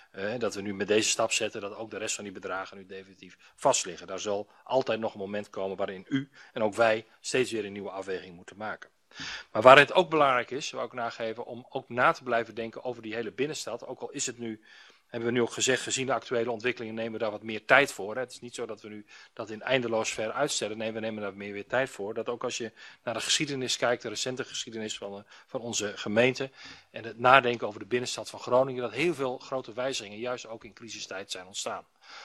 we nu met deze stap zetten dat ook de rest van die bedragen nu definitief vast liggen. Daar zal altijd nog een moment komen waarin u en ook wij steeds weer een nieuwe afweging moeten maken. Maar waar het ook belangrijk is, wil ik nageven, om ook na te blijven denken over die hele binnenstad. Ook al is het nu, hebben we nu ook gezegd, gezien de actuele ontwikkelingen nemen we daar wat meer tijd voor. Hè. Het is niet zo dat we nu dat in eindeloos ver uitstellen. Nee, we nemen daar meer weer tijd voor. Dat ook als je naar de geschiedenis kijkt, de recente geschiedenis van onze gemeente en het nadenken over de binnenstad van Groningen, dat heel veel grote wijzigingen juist ook in crisistijd zijn ontstaan.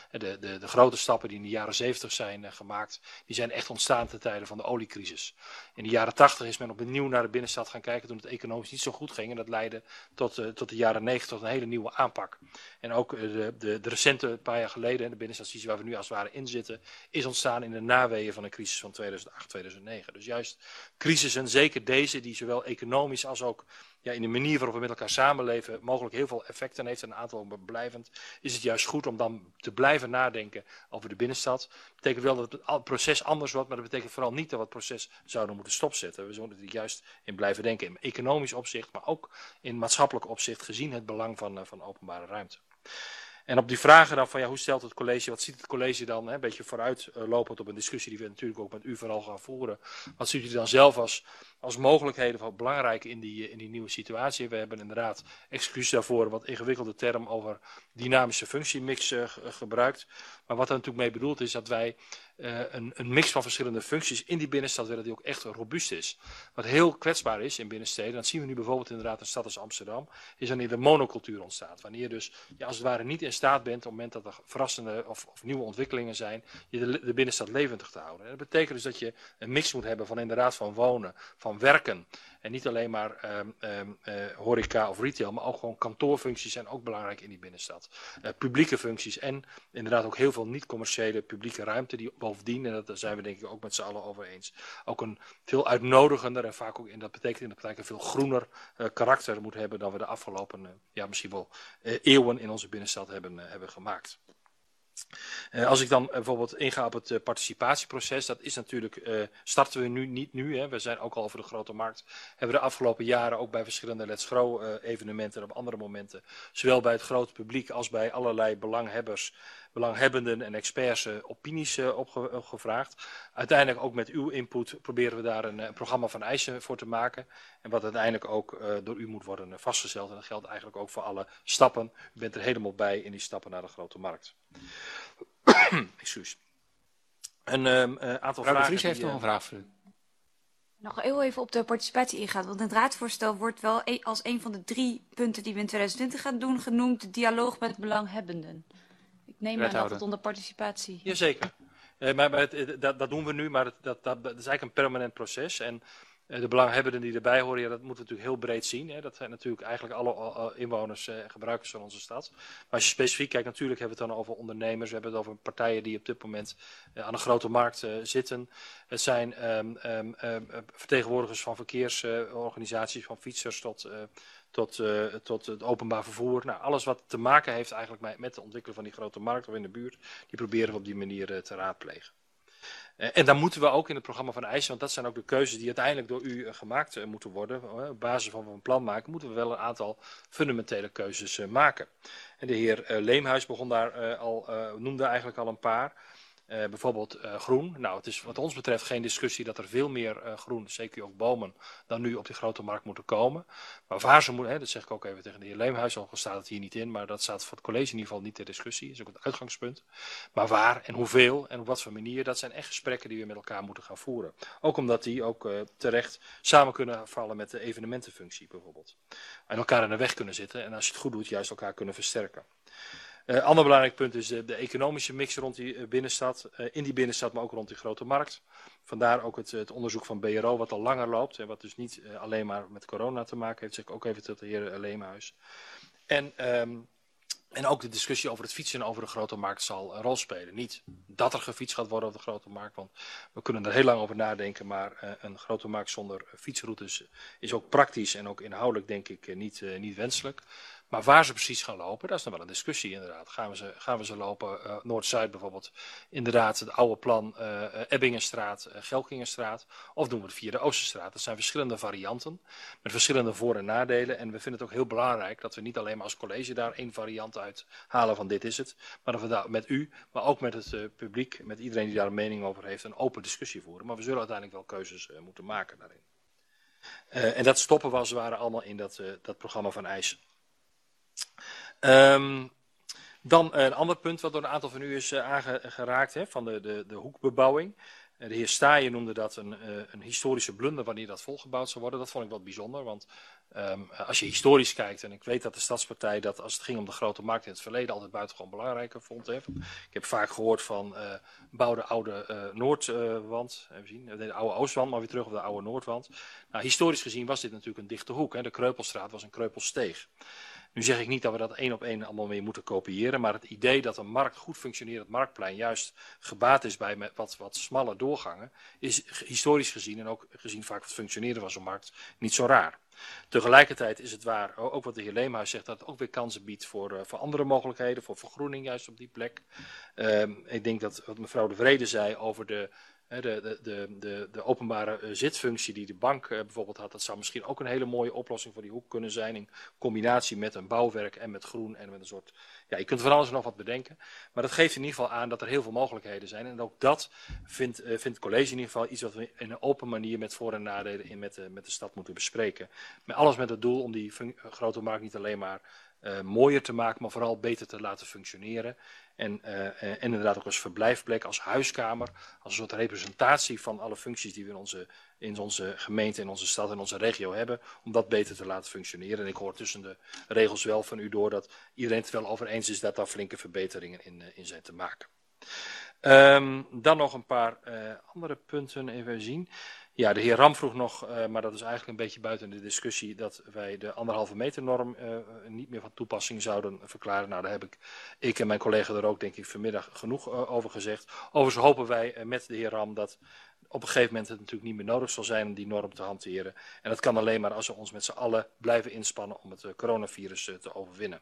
De grote stappen die in de jaren 70 zijn gemaakt, die zijn echt ontstaan ten tijde van de oliecrisis. In de jaren 80 is men opnieuw naar de binnenstad gaan kijken toen het economisch niet zo goed ging. En dat leidde tot de jaren 90 tot een hele nieuwe aanpak. En ook de recente, een paar jaar geleden, de binnenstadsvisie waar we nu als het ware in zitten, is ontstaan in de naweeën van de crisis van 2008, 2009. Dus juist crisissen, zeker deze, die zowel economisch als ook in de manier waarop we met elkaar samenleven mogelijk heel veel effecten heeft en een aantal blijvend, is het juist goed om dan te blijven nadenken over de binnenstad. Dat betekent wel dat het proces anders wordt, maar dat betekent vooral niet dat we het proces zouden moeten stopzetten. We zullen er juist in blijven denken, in economisch opzicht, maar ook in maatschappelijk opzicht, gezien het belang van openbare ruimte. En op die vragen dan van hoe stelt het college, wat ziet het college dan, een beetje vooruitlopend op een discussie die we natuurlijk ook met u vooral gaan voeren. Wat ziet u dan zelf als mogelijkheden of belangrijk in die nieuwe situatie? We hebben inderdaad, excuus daarvoor, een wat ingewikkelde term over dynamische functiemix gebruikt. Maar wat er natuurlijk mee bedoeld is dat wij een mix van verschillende functies in die binnenstad willen die ook echt robuust is. Wat heel kwetsbaar is in binnensteden, dat zien we nu bijvoorbeeld inderdaad in een stad als Amsterdam, is wanneer de monocultuur ontstaat. Wanneer je dus als het ware niet in staat bent op het moment dat er verrassende of nieuwe ontwikkelingen zijn, je de binnenstad levendig te houden. En dat betekent dus dat je een mix moet hebben van inderdaad van wonen, van werken. En niet alleen maar horeca of retail, maar ook gewoon kantoorfuncties zijn ook belangrijk in die binnenstad. Publieke functies en inderdaad ook heel veel niet-commerciële publieke ruimte die bovendien, en daar zijn we denk ik ook met z'n allen over eens, ook een veel uitnodigender en vaak ook dat betekent in de praktijk een veel groener karakter moet hebben dan we de afgelopen misschien wel eeuwen in onze binnenstad hebben gemaakt. Als ik dan bijvoorbeeld inga op het participatieproces, dat is natuurlijk, starten we nu niet nu. Hè. We zijn ook al over de grote markt. Hebben we de afgelopen jaren ook bij verschillende Let's Grow evenementen en op andere momenten, zowel bij het grote publiek als bij allerlei belanghebbenden en experts opinies opgevraagd. Uiteindelijk ook met uw input proberen we daar een programma van eisen voor te maken. En wat uiteindelijk ook door u moet worden vastgesteld. En dat geldt eigenlijk ook voor alle stappen. U bent er helemaal bij in die stappen naar de grote markt. Excuus. Een aantal vragen. De Vries heeft nog een vraag voor u. Nog heel even op de participatie ingaan, want het raadsvoorstel wordt wel als een van de 3 punten die we in 2020 gaan doen genoemd, dialoog met belanghebbenden. Ik neem aan dat het onder participatie. Jazeker. Maar dat doen we nu, maar dat is eigenlijk een permanent proces. En de belanghebbenden die erbij horen, dat moeten we natuurlijk heel breed zien. Hè. Dat zijn natuurlijk eigenlijk alle inwoners en gebruikers van onze stad. Maar als je specifiek kijkt, natuurlijk hebben we het dan over ondernemers. We hebben het over partijen die op dit moment aan de grote markt zitten. Het zijn vertegenwoordigers van verkeersorganisaties, van fietsers tot het openbaar vervoer. Nou, alles wat te maken heeft eigenlijk met de ontwikkeling van die grote markt of in de buurt, die proberen we op die manier te raadplegen. En dan moeten we ook in het programma van eisen, want dat zijn ook de keuzes die uiteindelijk door u gemaakt moeten worden. Op basis van een plan maken, moeten we wel een aantal fundamentele keuzes maken. En de heer Leemhuis begon daar noemde eigenlijk al een paar. Bijvoorbeeld groen. Nou, het is wat ons betreft geen discussie dat er veel meer groen, zeker ook bomen, dan nu op die grote markt moeten komen. Maar waar ze moeten, dat zeg ik ook even tegen de heer Leemhuis, al staat het hier niet in, maar dat staat voor het college in ieder geval niet ter discussie. Dat is ook het uitgangspunt. Maar waar en hoeveel en op wat voor manier, dat zijn echt gesprekken die we met elkaar moeten gaan voeren. Ook omdat die ook terecht samen kunnen vallen met de evenementenfunctie bijvoorbeeld. En elkaar in de weg kunnen zitten en als je het goed doet, juist elkaar kunnen versterken. Ander belangrijk punt is de economische mix rond die binnenstad, in die binnenstad, maar ook rond die grote markt. Vandaar ook het onderzoek van BRO wat al langer loopt, wat dus niet alleen maar met corona te maken heeft, zeg ik ook even tot de heer Leemhuis. En ook de discussie over het fietsen over de grote markt zal een rol spelen. Niet dat er gefietst gaat worden op de grote markt, want we kunnen er heel lang over nadenken, maar een grote markt zonder fietsroutes is ook praktisch en ook inhoudelijk denk ik niet wenselijk. Maar waar ze precies gaan lopen, dat is dan wel een discussie inderdaad. Gaan we ze lopen, Noord-Zuid bijvoorbeeld, inderdaad het oude plan Ebbingenstraat, Gelkingenstraat, of doen we het via de Oosterstraat. Dat zijn verschillende varianten, met verschillende voor- en nadelen. En we vinden het ook heel belangrijk dat we niet alleen maar als college daar één variant uit halen van dit is het, maar dat we daar met u, maar ook met het publiek, met iedereen die daar een mening over heeft, een open discussie voeren. Maar we zullen uiteindelijk wel keuzes moeten maken daarin. En dat stoppen we als het ware allemaal in dat programma van eisen. Dan een ander punt wat door een aantal van u is aangeraakt, van de hoekbebouwing. De heer Staaien noemde dat een historische blunder wanneer dat volgebouwd zou worden. Dat vond ik wel bijzonder, want als je historisch kijkt, en ik weet dat de Stadspartij dat als het ging om de grote markt in het verleden altijd buitengewoon belangrijker vond. Ik heb vaak gehoord van bouw de oude Noordwand, even zien, de oude Oostwand, maar weer terug op de oude Noordwand. Nou, historisch gezien was dit natuurlijk een dichte hoek. De Kreupelstraat was een kreupelsteeg. Nu zeg ik niet dat we dat één op één allemaal weer moeten kopiëren, maar het idee dat een markt goed functionerend marktplein juist gebaat is bij wat smalle doorgangen, is historisch gezien en ook gezien vaak het functioneren van zo'n markt niet zo raar. Tegelijkertijd is het waar, ook wat de heer Leemhuis zegt, dat het ook weer kansen biedt voor andere mogelijkheden, voor vergroening juist op die plek. Ik denk dat wat mevrouw De Vrede zei over de openbare zitfunctie die de bank bijvoorbeeld had, dat zou misschien ook een hele mooie oplossing voor die hoek kunnen zijn in combinatie met een bouwwerk en met groen en met een soort, ja, je kunt van alles en nog wat bedenken, maar dat geeft in ieder geval aan dat er heel veel mogelijkheden zijn en ook dat vindt het college in ieder geval iets wat we in een open manier met voor- en nadelen met de stad moeten bespreken. Maar alles met het doel om die grote markt niet alleen maar mooier te maken, maar vooral beter te laten functioneren. En inderdaad ook als verblijfplek, als huiskamer, als een soort representatie van alle functies die we in onze gemeente, in onze stad en onze regio hebben, om dat beter te laten functioneren. En ik hoor tussen de regels wel van u door dat iedereen het wel over eens is dat daar flinke verbeteringen in zijn te maken. Dan nog een paar andere punten even zien. Ja, de heer Ram vroeg nog, maar dat is eigenlijk een beetje buiten de discussie, dat wij de 1,5 meter norm niet meer van toepassing zouden verklaren. Nou, daar heb ik en mijn collega er ook denk ik vanmiddag genoeg over gezegd. Overigens hopen wij met de heer Ram dat op een gegeven moment het natuurlijk niet meer nodig zal zijn om die norm te hanteren. En dat kan alleen maar als we ons met z'n allen blijven inspannen om het coronavirus te overwinnen.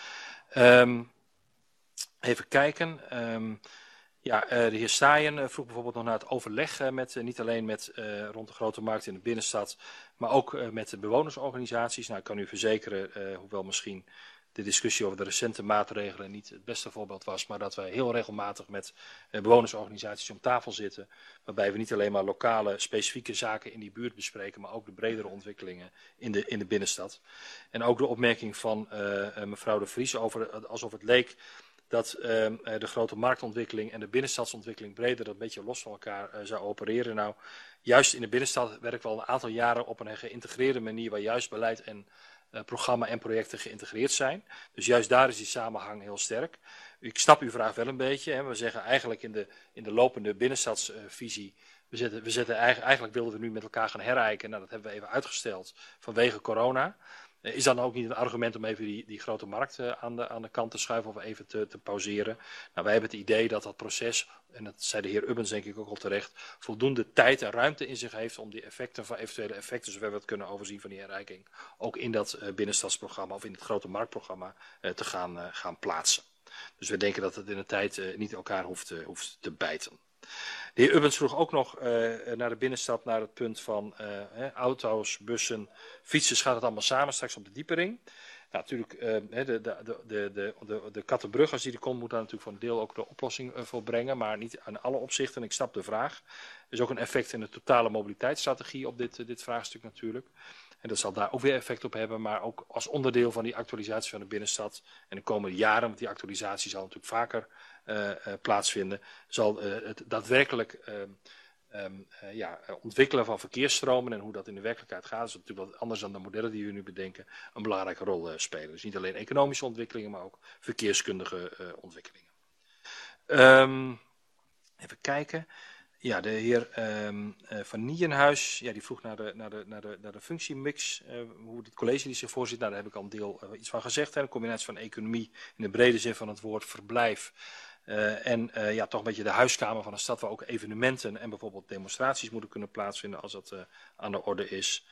Even kijken. Ja, de heer Staaien vroeg bijvoorbeeld nog naar het overleg niet alleen rond de grote markt in de binnenstad, maar ook met de bewonersorganisaties. Nou, ik kan u verzekeren, hoewel misschien de discussie over de recente maatregelen niet het beste voorbeeld was, maar dat wij heel regelmatig met bewonersorganisaties om tafel zitten, waarbij we niet alleen maar lokale specifieke zaken in die buurt bespreken, maar ook de bredere ontwikkelingen in de binnenstad. En ook de opmerking van mevrouw De Vries over alsof het leek dat de grote marktontwikkeling en de binnenstadsontwikkeling breder dat een beetje los van elkaar zou opereren. Nou, juist in de binnenstad werken we al een aantal jaren op een geïntegreerde manier waar juist beleid en programma en projecten geïntegreerd zijn. Dus juist daar is die samenhang heel sterk. Ik snap uw vraag wel een beetje. Hè. We zeggen eigenlijk in de lopende binnenstadsvisie, eigenlijk wilden we nu met elkaar gaan herijken. Nou, dat hebben we even uitgesteld vanwege corona. is dan ook niet een argument om even die grote markt aan de kant te schuiven of even te pauzeren. Nou, wij hebben het idee dat dat proces, en dat zei de heer Ubbens denk ik ook al terecht, voldoende tijd en ruimte in zich heeft om die effecten van eventuele effecten, zover we het kunnen overzien van die herrijking, ook in dat binnenstadsprogramma of in het grote marktprogramma te gaan plaatsen. Dus we denken dat het in de tijd niet elkaar hoeft te bijten. De heer Ubbens vroeg ook nog naar de binnenstad, naar het punt van auto's, bussen, fietsers, gaat het allemaal samen straks op de diepering. Nou, natuurlijk, de Kattenbrug, als die er komt, moet daar natuurlijk voor een deel ook de oplossing voor brengen, maar niet aan alle opzichten. Ik snap de vraag. Er is ook een effect in de totale mobiliteitsstrategie op dit vraagstuk natuurlijk. En dat zal daar ook weer effect op hebben, maar ook als onderdeel van die actualisatie van de binnenstad en de komende jaren, want die actualisatie zal natuurlijk vaker plaatsvinden, zal het daadwerkelijk ontwikkelen van verkeersstromen en hoe dat in de werkelijkheid gaat, is natuurlijk wat anders dan de modellen die we nu bedenken, een belangrijke rol spelen. Dus niet alleen economische ontwikkelingen, maar ook verkeerskundige ontwikkelingen. Even kijken. Ja, de heer Van Nijenhuis, ja, die vroeg naar de functiemix, hoe het college die zich voorzit. Nou, daar heb ik al een deel iets van gezegd. Hè. Een combinatie van economie in de brede zin van het woord, verblijf en toch een beetje de huiskamer van een stad waar ook evenementen en bijvoorbeeld demonstraties moeten kunnen plaatsvinden als dat aan de orde is.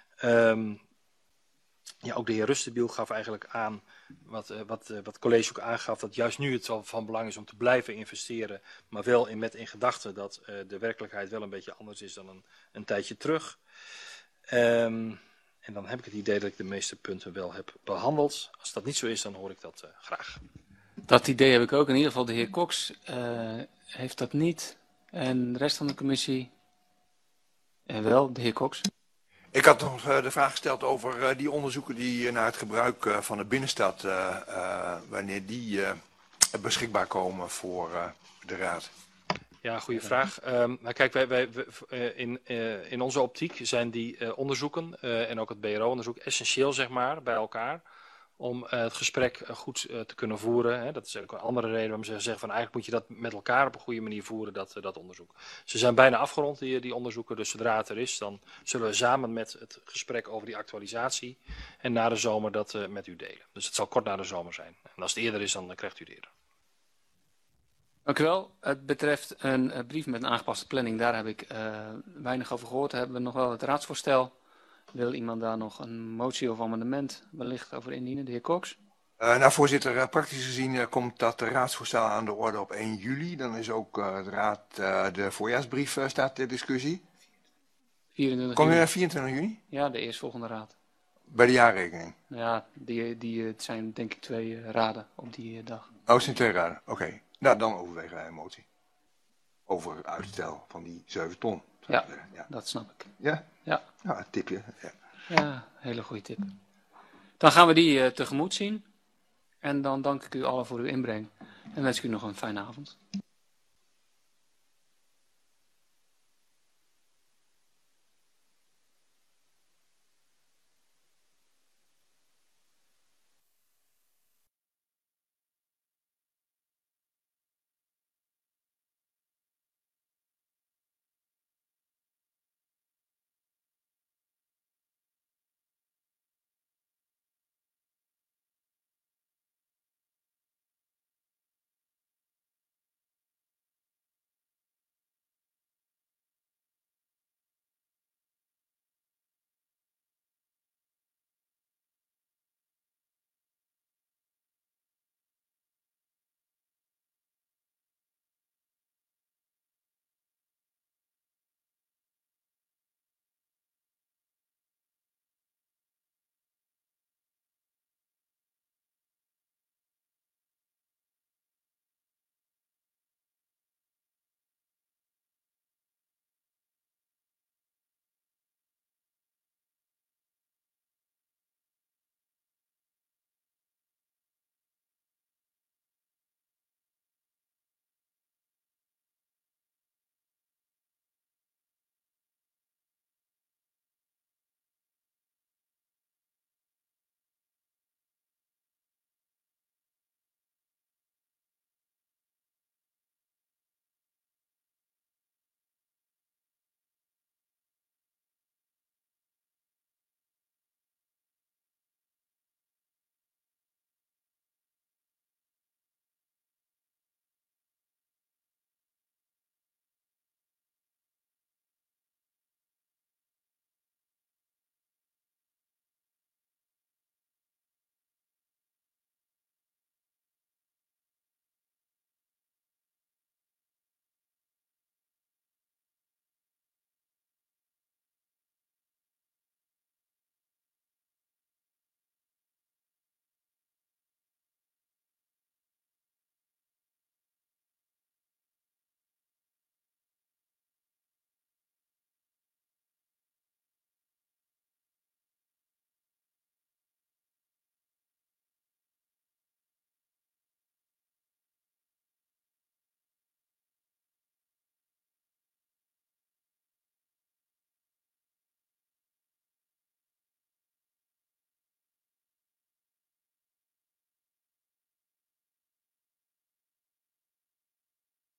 Ook de heer Rustenbiel gaf eigenlijk aan, wat het college ook aangaf, dat juist nu het wel van belang is om te blijven investeren, maar wel met in gedachten dat de werkelijkheid wel een beetje anders is dan een tijdje terug. En dan heb ik het idee dat ik de meeste punten wel heb behandeld. Als dat niet zo is, dan hoor ik dat graag. Dat idee heb ik ook. In ieder geval de heer Cox heeft dat niet. En de rest van de commissie wel, de heer Cox. Ik had nog de vraag gesteld over die onderzoeken die naar het gebruik van de binnenstad, wanneer die beschikbaar komen voor de Raad. Ja, goede vraag. Nou kijk, wij in onze optiek zijn die onderzoeken en ook het BRO-onderzoek essentieel, zeg maar, bij elkaar. Om het gesprek goed te kunnen voeren. Hè. Dat is ook een andere reden waarom ze zeggen van eigenlijk moet je dat met elkaar op een goede manier voeren, dat onderzoek. Ze zijn bijna afgerond, die onderzoeken, dus zodra het er is, dan zullen we samen met het gesprek over die actualisatie en na de zomer dat met u delen. Dus het zal kort na de zomer zijn. En als het eerder is, dan krijgt u het eerder. Dank u wel. Het betreft een brief met een aangepaste planning. Daar heb ik weinig over gehoord. Hebben we nog wel het raadsvoorstel. Wil iemand daar nog een motie of amendement wellicht over indienen? De heer Cox? Nou, voorzitter, praktisch gezien komt dat raadsvoorstel aan de orde op 1 juli. Dan is ook de voorjaarsbrief staat ter discussie. 24 Kom je juni. naar 24 juni? Ja, de eerstvolgende raad. Bij de jaarrekening? Ja, het zijn denk ik 2 raden op die dag. Oh, het zijn 2 raden. Oké. Nou, dan overwegen wij een motie. Over uitstel van die 7 ton. Ja, dat snap ik. Ja? Ja. Nou, een tipje. Ja, hele goede tip. Dan gaan we die tegemoet zien. En dan dank ik u allen voor uw inbreng. En wens ik u nog een fijne avond.